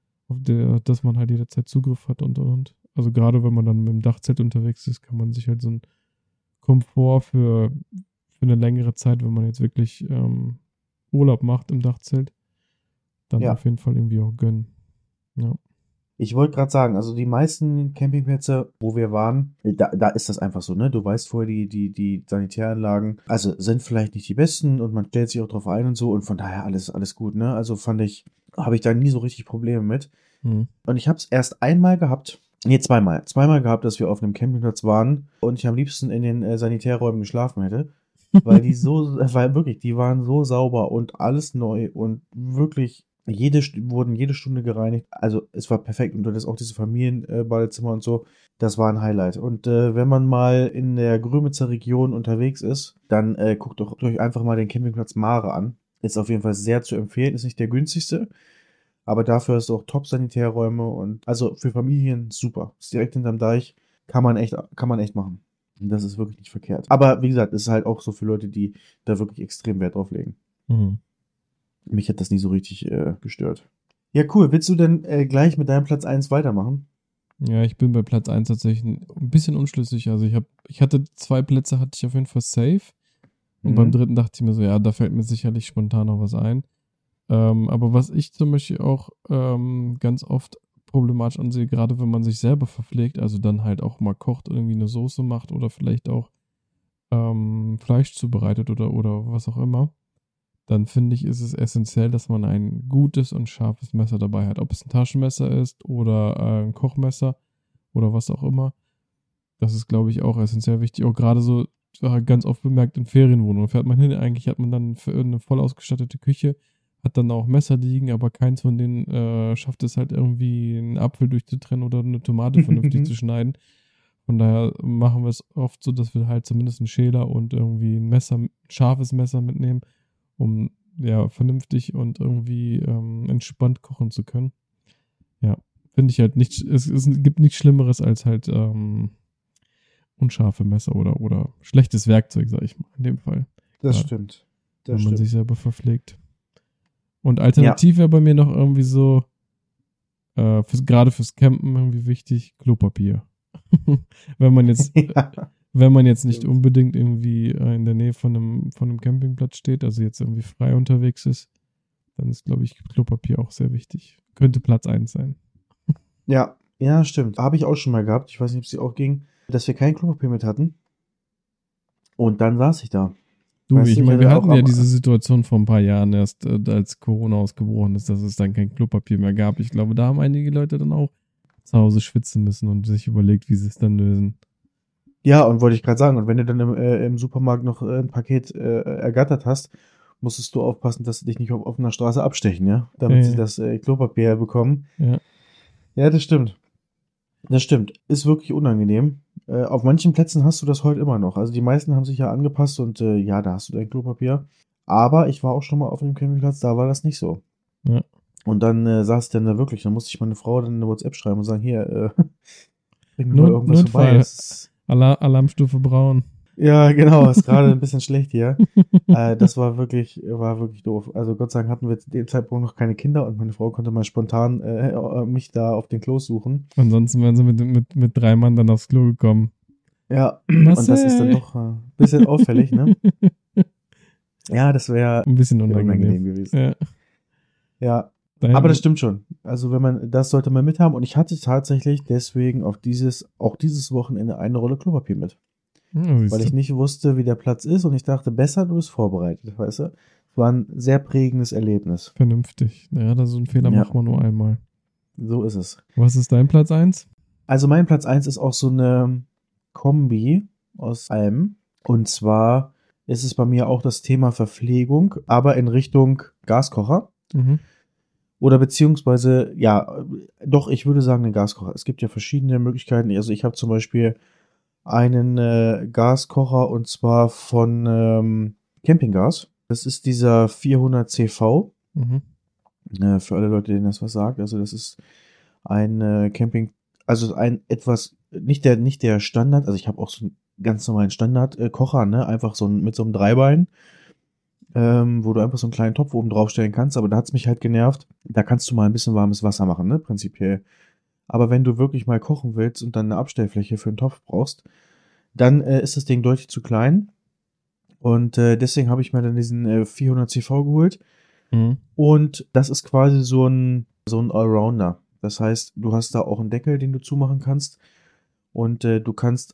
Speaker 2: dass man halt jederzeit Zugriff hat und. Also gerade wenn man dann mit dem Dachzelt unterwegs ist, kann man sich halt so einen Komfort für eine längere Zeit, wenn man jetzt wirklich Urlaub macht im Dachzelt, dann
Speaker 1: Ja.
Speaker 2: auf jeden Fall irgendwie auch gönnen. Ja.
Speaker 1: Ich wollte gerade sagen, also die meisten Campingplätze, wo wir waren, da ist das einfach so, ne? Du weißt vorher, die Sanitäranlagen, also sind vielleicht nicht die besten und man stellt sich auch drauf ein und so und von daher alles gut, ne? Also habe ich da nie so richtig Probleme mit.
Speaker 2: Mhm.
Speaker 1: Und ich habe es erst einmal gehabt, nee, zweimal. Zweimal gehabt, dass wir auf einem Campingplatz waren und ich am liebsten in den Sanitärräumen geschlafen hätte. Weil wirklich, die waren so sauber und alles neu und wirklich wurden jede Stunde gereinigt. Also es war perfekt und du hattest auch diese Familienbadezimmer und so. Das war ein Highlight. Und wenn man mal in der Grömitzer Region unterwegs ist, dann guckt euch einfach mal den Campingplatz Mare an. Ist auf jeden Fall sehr zu empfehlen. Ist nicht der günstigste, aber dafür hast du auch Top-Sanitärräume und also für Familien super. Ist direkt hinterm Deich. Kann man echt machen. Und das ist wirklich nicht verkehrt. Aber wie gesagt, es ist halt auch so für Leute, die da wirklich extrem Wert drauf legen.
Speaker 2: Mhm.
Speaker 1: Mich hat das nie so richtig gestört. Ja, cool. Willst du denn gleich mit deinem Platz 1 weitermachen?
Speaker 2: Ja, ich bin bei Platz 1 tatsächlich ein bisschen unschlüssig. Also ich hatte 2 Plätze, hatte ich auf jeden Fall safe. Und beim dritten dachte ich mir so, ja, da fällt mir sicherlich spontan noch was ein. Aber was ich zum Beispiel auch ganz oft problematisch ansehe, gerade wenn man sich selber verpflegt, also dann halt auch mal kocht, irgendwie eine Soße macht oder vielleicht auch Fleisch zubereitet oder was auch immer, dann finde ich, ist es essentiell, dass man ein gutes und scharfes Messer dabei hat. Ob es ein Taschenmesser ist oder ein Kochmesser oder was auch immer. Das ist, glaube ich, auch essentiell wichtig. Auch gerade so ganz oft bemerkt in Ferienwohnungen. Fährt man hin, eigentlich hat man dann eine voll ausgestattete Küche, hat dann auch Messer liegen, aber keins von denen schafft es halt irgendwie, einen Apfel durchzutrennen oder eine Tomate vernünftig zu schneiden. Von daher machen wir es oft so, dass wir halt zumindest einen Schäler und irgendwie ein scharfes Messer mitnehmen, um ja vernünftig und irgendwie entspannt kochen zu können. Ja, finde ich halt nicht, es gibt nichts Schlimmeres als halt unscharfe Messer oder schlechtes Werkzeug, sag ich mal, in dem Fall.
Speaker 1: Das
Speaker 2: Ja,
Speaker 1: stimmt.
Speaker 2: wenn man sich selber verpflegt. Und alternativ wäre bei mir noch irgendwie so, gerade fürs Campen irgendwie wichtig, Klopapier. Wenn man jetzt, wenn man jetzt nicht unbedingt irgendwie in der Nähe von einem Campingplatz steht, also jetzt irgendwie frei unterwegs ist, dann ist, glaube ich, Klopapier auch sehr wichtig. Könnte Platz 1 sein.
Speaker 1: Ja, stimmt. Habe ich auch schon mal gehabt. Ich weiß nicht, ob es dir auch ging, dass wir kein Klopapier mit hatten. Und dann saß ich da.
Speaker 2: Du, ich meine, wir hatten ja diese Situation vor ein paar Jahren erst, als Corona ausgebrochen ist, dass es dann kein Klopapier mehr gab. Ich glaube, da haben einige Leute dann auch zu Hause schwitzen müssen und sich überlegt, wie sie es dann lösen.
Speaker 1: Ja, und wollte ich gerade sagen, und wenn du dann im Supermarkt noch ein Paket ergattert hast, musstest du aufpassen, dass sie dich nicht auf offener Straße abstechen, ja? Damit sie das Klopapier bekommen.
Speaker 2: Ja.
Speaker 1: Ja, das stimmt. Das stimmt. Ist wirklich unangenehm. Auf manchen Plätzen hast du das heute immer noch. Also die meisten haben sich ja angepasst und ja, da hast du dein Klopapier. Aber ich war auch schon mal auf einem Campingplatz, da war das nicht so.
Speaker 2: Ja.
Speaker 1: Und dann saß ich dann da wirklich, dann musste ich meine Frau dann eine WhatsApp schreiben und sagen, hier, bring mir mal irgendwas
Speaker 2: Notfall.
Speaker 1: vorbei.
Speaker 2: Alarmstufe braun.
Speaker 1: Ja, genau, ist gerade ein bisschen schlecht hier. Das war wirklich doof. Also Gott sei Dank hatten wir zu dem Zeitpunkt noch keine Kinder und meine Frau konnte mal spontan mich da auf den Klos suchen.
Speaker 2: Ansonsten wären sie mit 3 Mann dann aufs Klo gekommen.
Speaker 1: Ja, Marcel. Und das ist dann doch ein bisschen auffällig, ne? Ja, das wäre
Speaker 2: ein bisschen unangenehm
Speaker 1: gewesen. Ja. Aber das stimmt schon. Also das sollte man mit haben. Und ich hatte tatsächlich deswegen auch dieses Wochenende eine Rolle Klopapier mit. Weil ich nicht wusste, wie der Platz ist und ich dachte, besser, du bist vorbereitet, weißt du? Es war ein sehr prägendes Erlebnis.
Speaker 2: Vernünftig. Ja, so einen Fehler macht man nur einmal.
Speaker 1: So ist es.
Speaker 2: Was ist dein Platz 1?
Speaker 1: Also mein Platz 1 ist auch so eine Kombi aus allem. Und zwar ist es bei mir auch das Thema Verpflegung, aber in Richtung Gaskocher.
Speaker 2: Mhm.
Speaker 1: Oder beziehungsweise, ja, doch, ich würde sagen, ein Gaskocher. Es gibt ja verschiedene Möglichkeiten. Also ich habe zum Beispiel einen Gaskocher und zwar von Campinggas. Das ist dieser 400 CV.
Speaker 2: Mhm.
Speaker 1: Für alle Leute, denen das was sagt. Also das ist ein also ein etwas, nicht der Standard, also ich habe auch so einen ganz normalen Standard-Kocher, ne? Einfach mit so einem Dreibein, wo du einfach so einen kleinen Topf oben drauf stellen kannst, aber da hat's mich halt genervt. Da kannst du mal ein bisschen warmes Wasser machen, ne? Prinzipiell. Aber wenn du wirklich mal kochen willst und dann eine Abstellfläche für einen Topf brauchst, dann ist das Ding deutlich zu klein. Und deswegen habe ich mir dann diesen 400 CV geholt.
Speaker 2: Mhm.
Speaker 1: Und das ist quasi so ein Allrounder. Das heißt, du hast da auch einen Deckel, den du zumachen kannst. Und du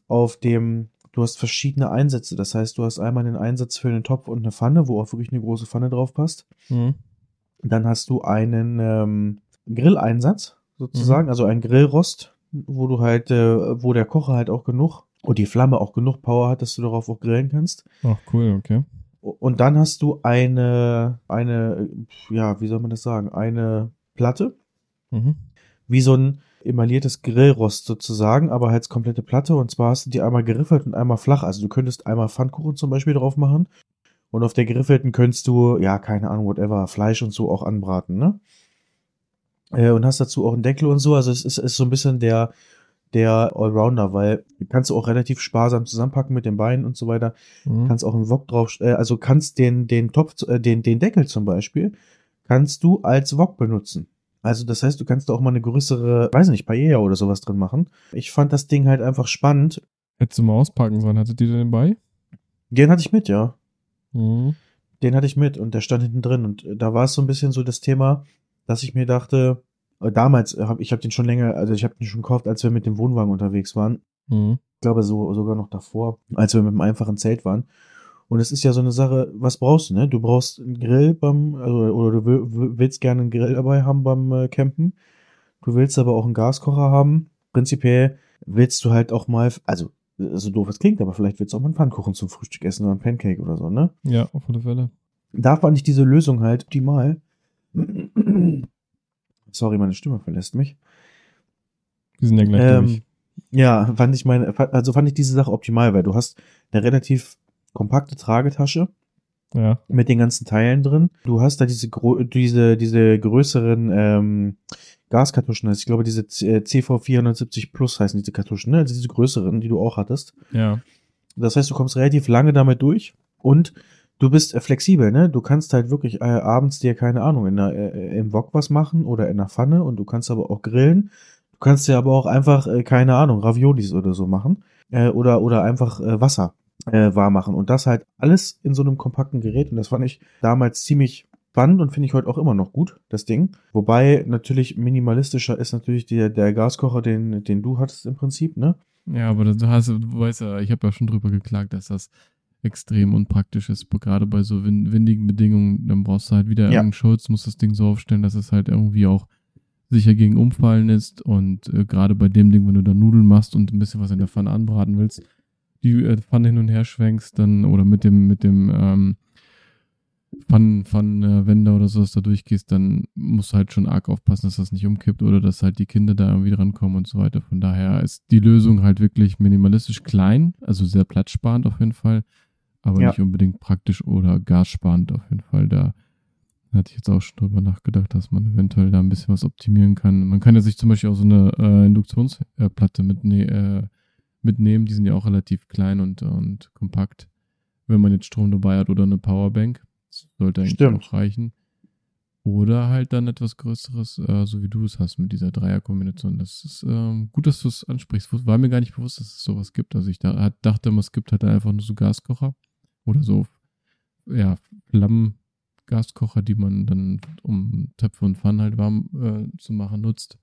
Speaker 1: hast verschiedene Einsätze. Das heißt, du hast einmal einen Einsatz für einen Topf und eine Pfanne, wo auch wirklich eine große Pfanne drauf passt.
Speaker 2: Mhm.
Speaker 1: Dann hast du einen Grilleinsatz sozusagen, also ein Grillrost, wo du halt, wo der Kocher halt auch genug und die Flamme auch genug Power hat, dass du darauf auch grillen kannst.
Speaker 2: Ach, cool, okay.
Speaker 1: Und dann hast du eine, ja, wie soll man das sagen, eine Platte, wie so ein emailliertes Grillrost sozusagen, aber halt komplette Platte, und zwar hast du die einmal geriffelt und einmal flach, also du könntest einmal Pfannkuchen zum Beispiel drauf machen und auf der geriffelten könntest du, ja, keine Ahnung, whatever, Fleisch und so auch anbraten, ne? Und hast dazu auch einen Deckel und so, also es ist so ein bisschen der Allrounder, weil kannst du auch relativ sparsam zusammenpacken mit den Beinen und so weiter. Kannst auch einen Wok drauf, also kannst den Topf, den Deckel zum Beispiel, kannst du als Wok benutzen. Also das heißt, du kannst da auch mal eine größere, weiß nicht, Paella oder sowas drin machen. Ich fand das Ding halt einfach spannend.
Speaker 2: Hättest du mal auspacken sollen, hattet ihr den bei?
Speaker 1: Den hatte ich mit, ja.
Speaker 2: Mhm.
Speaker 1: Den hatte ich mit und der stand hinten drin. Und da war es so ein bisschen so das Thema, dass ich mir dachte, damals ich habe den schon länger, also ich habe den schon gekauft, als wir mit dem Wohnwagen unterwegs waren.
Speaker 2: Mhm.
Speaker 1: Ich glaube sogar noch davor, als wir mit dem einfachen Zelt waren. Und es ist ja so eine Sache, was brauchst du, ne? Du brauchst einen Grill oder du willst gerne einen Grill dabei haben beim Campen. Du willst aber auch einen Gaskocher haben. Prinzipiell willst du halt auch mal, also so doof es klingt, aber vielleicht willst du auch mal einen Pfannkuchen zum Frühstück essen oder einen Pancake oder so, ne?
Speaker 2: Ja, auf alle Fälle.
Speaker 1: Da fand ich diese Lösung halt optimal. Sorry, meine Stimme verlässt mich.
Speaker 2: Die sind ja gleich durch.
Speaker 1: Ja, fand ich diese Sache optimal, weil du hast eine relativ kompakte Tragetasche
Speaker 2: Ja.
Speaker 1: mit den ganzen Teilen drin. Du hast da diese größeren Gaskartuschen, also ich glaube diese CV470 Plus heißen diese Kartuschen, ne? Also diese größeren, die du auch hattest.
Speaker 2: Ja.
Speaker 1: Das heißt, du kommst relativ lange damit durch und du bist flexibel, ne? Du kannst halt wirklich abends dir, keine Ahnung, im Wok was machen oder in der Pfanne und du kannst aber auch grillen. Du kannst dir aber auch einfach, keine Ahnung, Raviolis oder so machen oder einfach Wasser warm machen und das halt alles in so einem kompakten Gerät und das fand ich damals ziemlich spannend und finde ich heute auch immer noch gut, das Ding. Wobei natürlich minimalistischer ist natürlich der Gaskocher, den du hattest im Prinzip, ne?
Speaker 2: Ja, aber du weißt ja, ich habe ja schon drüber geklagt, dass das extrem unpraktisch ist, gerade bei so windigen Bedingungen. Dann brauchst du halt wieder irgendeinen Schutz, musst das Ding so aufstellen, dass es halt irgendwie auch sicher gegen Umfallen ist und gerade bei dem Ding, wenn du da Nudeln machst und ein bisschen was in der Pfanne anbraten willst, die Pfanne hin und her schwenkst, dann oder mit dem Pfannenwender oder sowas da durchgehst, dann musst du halt schon arg aufpassen, dass das nicht umkippt oder dass halt die Kinder da irgendwie drankommen und so weiter. Von daher ist die Lösung halt wirklich minimalistisch klein, also sehr platzsparend auf jeden Fall, aber nicht unbedingt praktisch oder gassparend auf jeden Fall. Da hatte ich jetzt auch schon drüber nachgedacht, dass man eventuell da ein bisschen was optimieren kann. Man kann ja sich zum Beispiel auch so eine Induktionsplatte mitnehmen, die sind ja auch relativ klein und kompakt, wenn man jetzt Strom dabei hat oder eine Powerbank. Das sollte eigentlich auch reichen. Oder halt dann etwas Größeres, so wie du es hast mit dieser Dreierkombination. Das ist gut, dass du es ansprichst. War mir gar nicht bewusst, dass es sowas gibt. Also ich dachte immer, es gibt halt einfach nur so Gaskocher oder so, ja, Flammengaskocher, die man dann, um Töpfe und Pfannen halt warm zu machen, nutzt.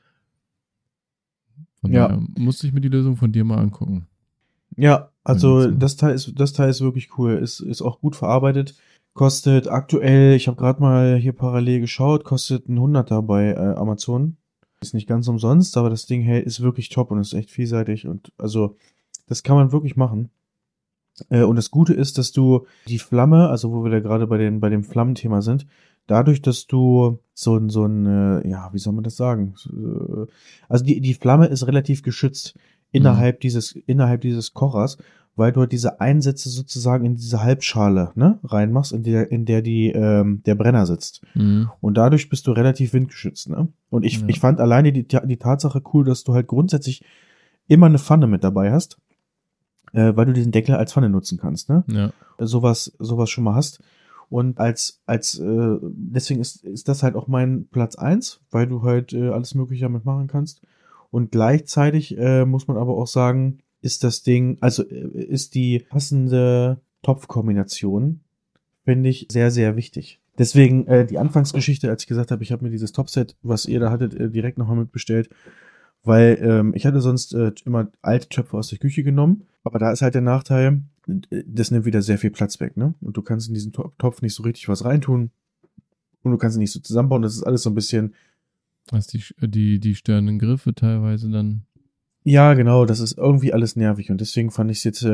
Speaker 2: Von daher musste ich mir die Lösung von dir mal angucken.
Speaker 1: Ja, also das Teil ist wirklich cool. Ist auch gut verarbeitet. Kostet aktuell, ich habe gerade mal hier parallel geschaut, kostet ein 100er bei Amazon. Ist nicht ganz umsonst, aber das Ding ist wirklich top und ist echt vielseitig und also das kann man wirklich machen. Und das Gute ist, dass du die Flamme, also wo wir da gerade bei dem Flammenthema sind, dadurch, dass du so ein ja, wie soll man das sagen? Also die Flamme ist relativ geschützt innerhalb dieses Kochers, weil du halt diese Einsätze sozusagen in diese Halbschale, ne, reinmachst, in der der Brenner sitzt.
Speaker 2: Mhm.
Speaker 1: Und dadurch bist du relativ windgeschützt, ne? Und ich fand alleine die Tatsache cool, dass du halt grundsätzlich immer eine Pfanne mit dabei hast, weil du diesen Deckel als Pfanne nutzen kannst, ne?
Speaker 2: Ja.
Speaker 1: Sowas schon mal hast. Und deswegen ist das halt auch mein Platz 1, weil du halt alles Mögliche damit machen kannst. Und gleichzeitig muss man aber auch sagen, ist das Ding, also ist die passende Topfkombination, finde ich, sehr, sehr wichtig. Deswegen die Anfangsgeschichte, als ich gesagt habe, ich habe mir dieses Topset, was ihr da hattet, direkt nochmal mitbestellt, weil ich hatte sonst immer alte Töpfe aus der Küche genommen, aber da ist halt der Nachteil, das nimmt wieder sehr viel Platz weg, ne? Und du kannst in diesen Topf nicht so richtig was reintun und du kannst ihn nicht so zusammenbauen, das ist alles so ein bisschen...
Speaker 2: Hast die störenden Griffe teilweise dann?
Speaker 1: Ja, genau, das ist irgendwie alles nervig und deswegen fand ich jetzt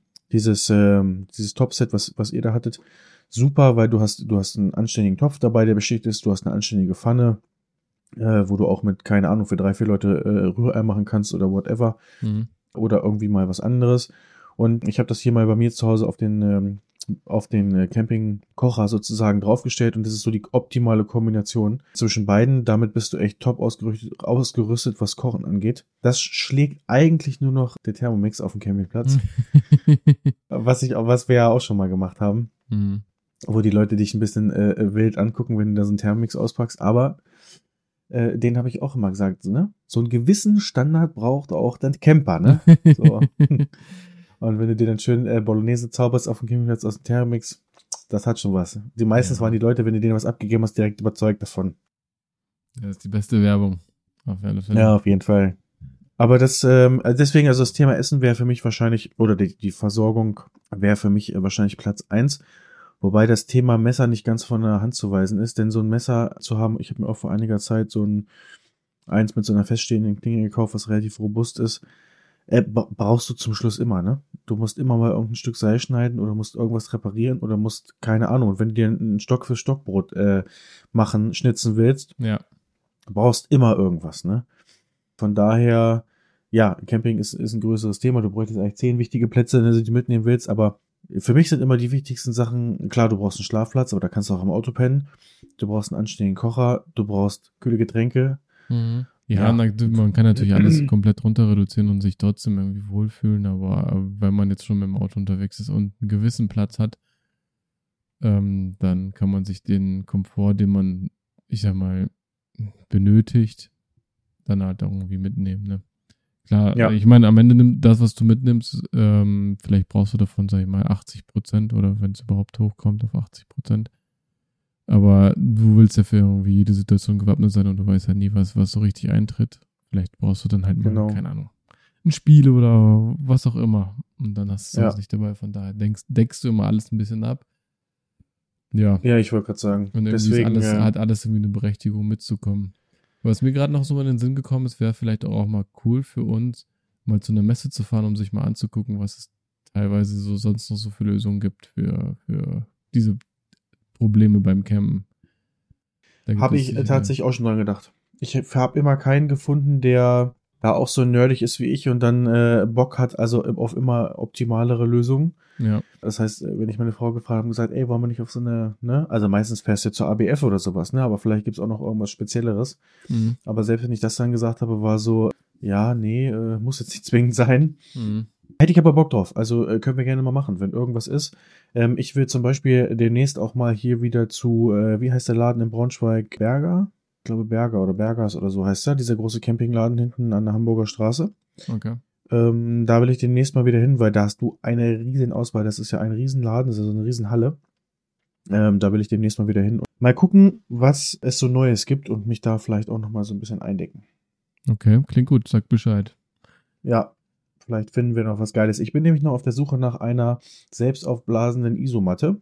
Speaker 1: dieses Topset, was ihr da hattet, super, weil du hast einen anständigen Topf dabei, der beschichtet ist, du hast eine anständige Pfanne, wo du auch mit, keine Ahnung, für 3-4 Leute Rührei machen kannst oder whatever. Oder irgendwie mal was anderes. Und ich habe das hier mal bei mir zu Hause auf den Campingkocher sozusagen draufgestellt und das ist so die optimale Kombination zwischen beiden. Damit bist du echt top ausgerüstet, was Kochen angeht. Das schlägt eigentlich nur noch der Thermomix auf dem Campingplatz. Was wir ja auch schon mal gemacht haben. Wo die Leute dich ein bisschen wild angucken, wenn du da so einen Thermomix auspackst. Aber den habe ich auch immer gesagt, ne? So einen gewissen Standard braucht auch dein Camper, ne? So. Und wenn du dir dann schön Bolognese zauberst auf dem Campingplatz aus dem Thermomix, das hat schon was. Meistens waren die Leute, wenn du denen was abgegeben hast, direkt überzeugt davon.
Speaker 2: Das ist die beste Werbung. Auf alle Fälle.
Speaker 1: Ja, auf jeden Fall. Aber deswegen, also das Thema Essen wäre für mich wahrscheinlich, oder die Versorgung wäre für mich wahrscheinlich Platz 1. Wobei das Thema Messer nicht ganz von der Hand zu weisen ist, denn so ein Messer zu haben, ich habe mir auch vor einiger Zeit eins mit so einer feststehenden Klinge gekauft, was relativ robust ist, brauchst du zum Schluss immer, ne? Du musst immer mal irgendein Stück Seil schneiden oder musst irgendwas reparieren oder musst, keine Ahnung, und wenn du dir ein Stock für Stockbrot schnitzen willst,
Speaker 2: Ja.
Speaker 1: brauchst immer irgendwas, ne? Von daher, ja, Camping ist ein größeres Thema. Du bräuchtest eigentlich 10 wichtige Plätze, wenn du die mitnehmen willst, aber für mich sind immer die wichtigsten Sachen, klar, du brauchst einen Schlafplatz, aber da kannst du auch im Auto pennen. Du brauchst einen anständigen Kocher, du brauchst kühle Getränke.
Speaker 2: Mhm. Ja, man kann natürlich alles komplett runter reduzieren und sich trotzdem irgendwie wohlfühlen, aber wenn man jetzt schon mit dem Auto unterwegs ist und einen gewissen Platz hat, dann kann man sich den Komfort, den man, ich sag mal, benötigt, dann halt irgendwie mitnehmen, ne? Klar,
Speaker 1: Ja.
Speaker 2: ich meine, am Ende nimmt das, was du mitnimmst, vielleicht brauchst du davon, sag ich mal, 80% oder wenn es überhaupt hochkommt auf 80%. Aber du willst ja für irgendwie jede Situation gewappnet sein und du weißt ja nie, was so richtig eintritt. Vielleicht brauchst du dann halt mal,
Speaker 1: Genau.
Speaker 2: keine Ahnung, ein Spiel oder was auch immer. Und dann hast du
Speaker 1: Ja.
Speaker 2: es nicht dabei. Von daher deckst du immer alles ein bisschen ab. Ja.
Speaker 1: Ja, ich wollte gerade sagen.
Speaker 2: Und irgendwie
Speaker 1: Deswegen,
Speaker 2: hat alles irgendwie eine Berechtigung mitzukommen. Was mir gerade noch so in den Sinn gekommen ist, wäre vielleicht auch mal cool für uns, mal zu einer Messe zu fahren, um sich mal anzugucken, was es teilweise so sonst noch so für Lösungen gibt für diese Probleme beim Campen.
Speaker 1: habe ich tatsächlich auch schon dran gedacht. Ich habe immer keinen gefunden, der da auch so nerdig ist wie ich und dann Bock hat, also auf immer optimalere Lösungen.
Speaker 2: Ja.
Speaker 1: Das heißt, wenn ich meine Frau gefragt habe und gesagt, ey, wollen wir nicht auf so eine, ne? Also meistens fährst du zur ABF oder sowas, ne? Aber vielleicht gibt's auch noch irgendwas Spezielleres.
Speaker 2: Mhm.
Speaker 1: Aber selbst wenn ich das dann gesagt habe, war so, ja, nee, muss jetzt nicht zwingend sein.
Speaker 2: Mhm.
Speaker 1: Hätte ich aber Bock drauf. Also können wir gerne mal machen, wenn irgendwas ist. Ich will zum Beispiel demnächst auch mal hier wieder zu, wie heißt der Laden in Braunschweig? Berger? Ich glaube Berger oder Bergers oder so heißt er. Dieser große Campingladen hinten an der Hamburger Straße.
Speaker 2: Okay.
Speaker 1: Da will ich demnächst mal wieder hin, weil da hast du eine riesen Auswahl. Das ist ja ein Riesenladen, das ist also eine Riesenhalle. Da will ich demnächst mal wieder hin. Mal gucken, was es so Neues gibt und mich da vielleicht auch nochmal so ein bisschen eindecken.
Speaker 2: Okay, klingt gut. Sag Bescheid.
Speaker 1: Ja, vielleicht finden wir noch was Geiles. Ich bin nämlich noch auf der Suche nach einer selbst aufblasenden Isomatte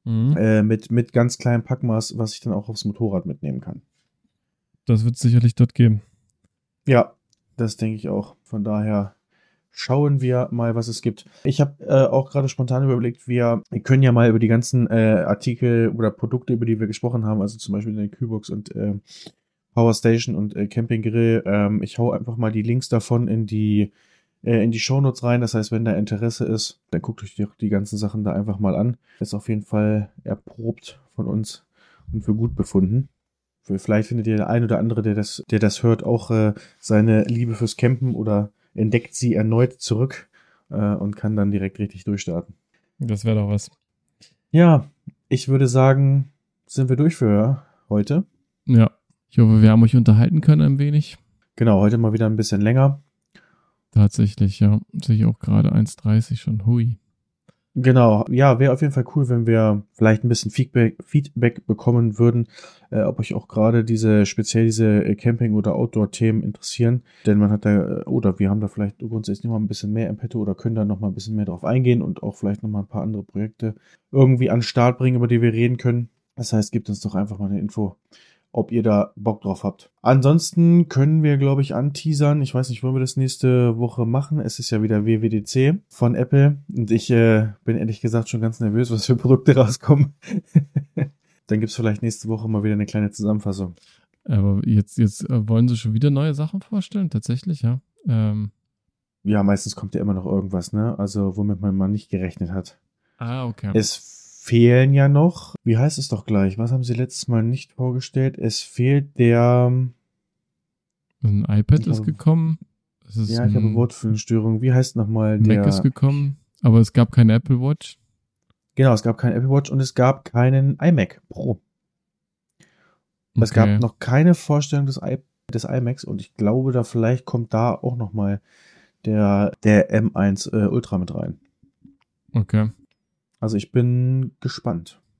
Speaker 1: mit ganz kleinem Packmaß, was ich dann auch aufs Motorrad mitnehmen kann.
Speaker 2: Das wird es sicherlich dort geben.
Speaker 1: Ja, das denke ich auch. Von daher schauen wir mal, was es gibt. Ich habe auch gerade spontan überlegt, wir können ja mal über die ganzen Artikel oder Produkte, über die wir gesprochen haben, also zum Beispiel den Kühlbox und Power Station und Campinggrill. Ich hau einfach mal die Links davon in die Shownotes rein. Das heißt, wenn da Interesse ist, dann guckt euch die ganzen Sachen da einfach mal an. Ist auf jeden Fall erprobt von uns und für gut befunden. Vielleicht findet ihr der ein oder andere, der das hört, auch seine Liebe fürs Campen oder entdeckt sie erneut zurück und kann dann direkt richtig durchstarten.
Speaker 2: Das wäre doch was.
Speaker 1: Ja, ich würde sagen, sind wir durch für heute.
Speaker 2: Ja, ich hoffe, wir haben euch unterhalten können ein wenig.
Speaker 1: Genau, heute mal wieder ein bisschen länger.
Speaker 2: Tatsächlich, ja. Sehe ich auch gerade 1,30 schon. Hui.
Speaker 1: Genau, ja, wäre auf jeden Fall cool, wenn wir vielleicht ein bisschen Feedback bekommen würden, ob euch auch gerade speziell diese Camping- oder Outdoor-Themen interessieren. Denn man hat da, oder wir haben da vielleicht grundsätzlich noch mal ein bisschen mehr im Petto oder können da noch mal ein bisschen mehr drauf eingehen und auch vielleicht noch mal ein paar andere Projekte irgendwie an den Start bringen, über die wir reden können. Das heißt, gebt uns doch einfach mal eine Info, ob ihr da Bock drauf habt. Ansonsten können wir, glaube ich, anteasern. Ich weiß nicht, wollen wir das nächste Woche machen? Es ist ja wieder WWDC von Apple und ich bin ehrlich gesagt schon ganz nervös, was für Produkte rauskommen. Dann gibt's vielleicht nächste Woche mal wieder eine kleine Zusammenfassung.
Speaker 2: Aber jetzt wollen sie schon wieder neue Sachen vorstellen? Tatsächlich, ja.
Speaker 1: Ja, meistens kommt ja immer noch irgendwas, ne? Also womit man mal nicht gerechnet hat.
Speaker 2: Ah, okay.
Speaker 1: Es fehlen ja noch, wie heißt es doch gleich? Was haben sie letztes Mal nicht vorgestellt? Es fehlt
Speaker 2: ein iPad ist gekommen.
Speaker 1: Ich habe Wortfindungsstörung. Wie heißt nochmal der?
Speaker 2: Mac ist gekommen, aber es gab keine Apple Watch.
Speaker 1: Genau, es gab keinen Apple Watch und es gab keinen iMac Pro. Okay. Es gab noch keine Vorstellung des iMacs und ich glaube, vielleicht kommt da auch nochmal der M1 Ultra mit rein.
Speaker 2: Okay.
Speaker 1: Also ich bin gespannt.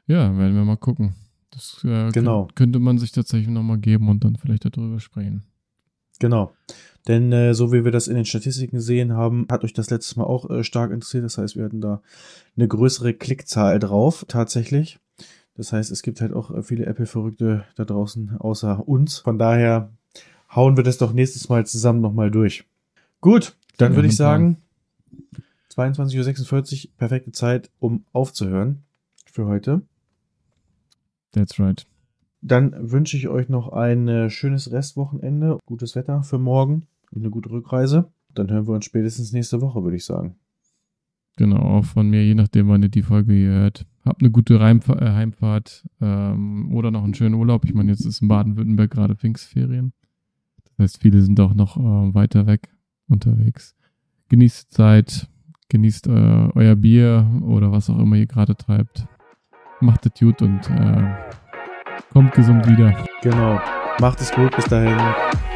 Speaker 2: Ja, werden wir mal gucken. Das
Speaker 1: Genau.
Speaker 2: könnte man sich tatsächlich nochmal geben und dann vielleicht darüber sprechen.
Speaker 1: Genau. Denn so wie wir das in den Statistiken gesehen haben, hat euch das letztes Mal auch stark interessiert. Das heißt, wir hatten da eine größere Klickzahl drauf, tatsächlich. Das heißt, es gibt halt auch viele Apple-Verrückte da draußen außer uns. Von daher hauen wir das doch nächstes Mal zusammen nochmal durch. Gut, dann würde ich sagen, 22:46 Uhr, perfekte Zeit, um aufzuhören für heute.
Speaker 2: That's right.
Speaker 1: Dann wünsche ich euch noch ein schönes Restwochenende, gutes Wetter für morgen und eine gute Rückreise. Dann hören wir uns spätestens nächste Woche, würde ich sagen.
Speaker 2: Genau, auch von mir, je nachdem, wann ihr die Folge hier hört. Habt eine gute Heimfahrt oder noch einen schönen Urlaub. Ich meine, jetzt ist in Baden-Württemberg gerade Pfingstferien. Das heißt, viele sind auch noch weiter weg unterwegs. Genießt die Zeit, genießt euer Bier oder was auch immer ihr gerade treibt. Macht es gut und kommt gesund wieder.
Speaker 1: Genau. Macht es gut. Bis dahin.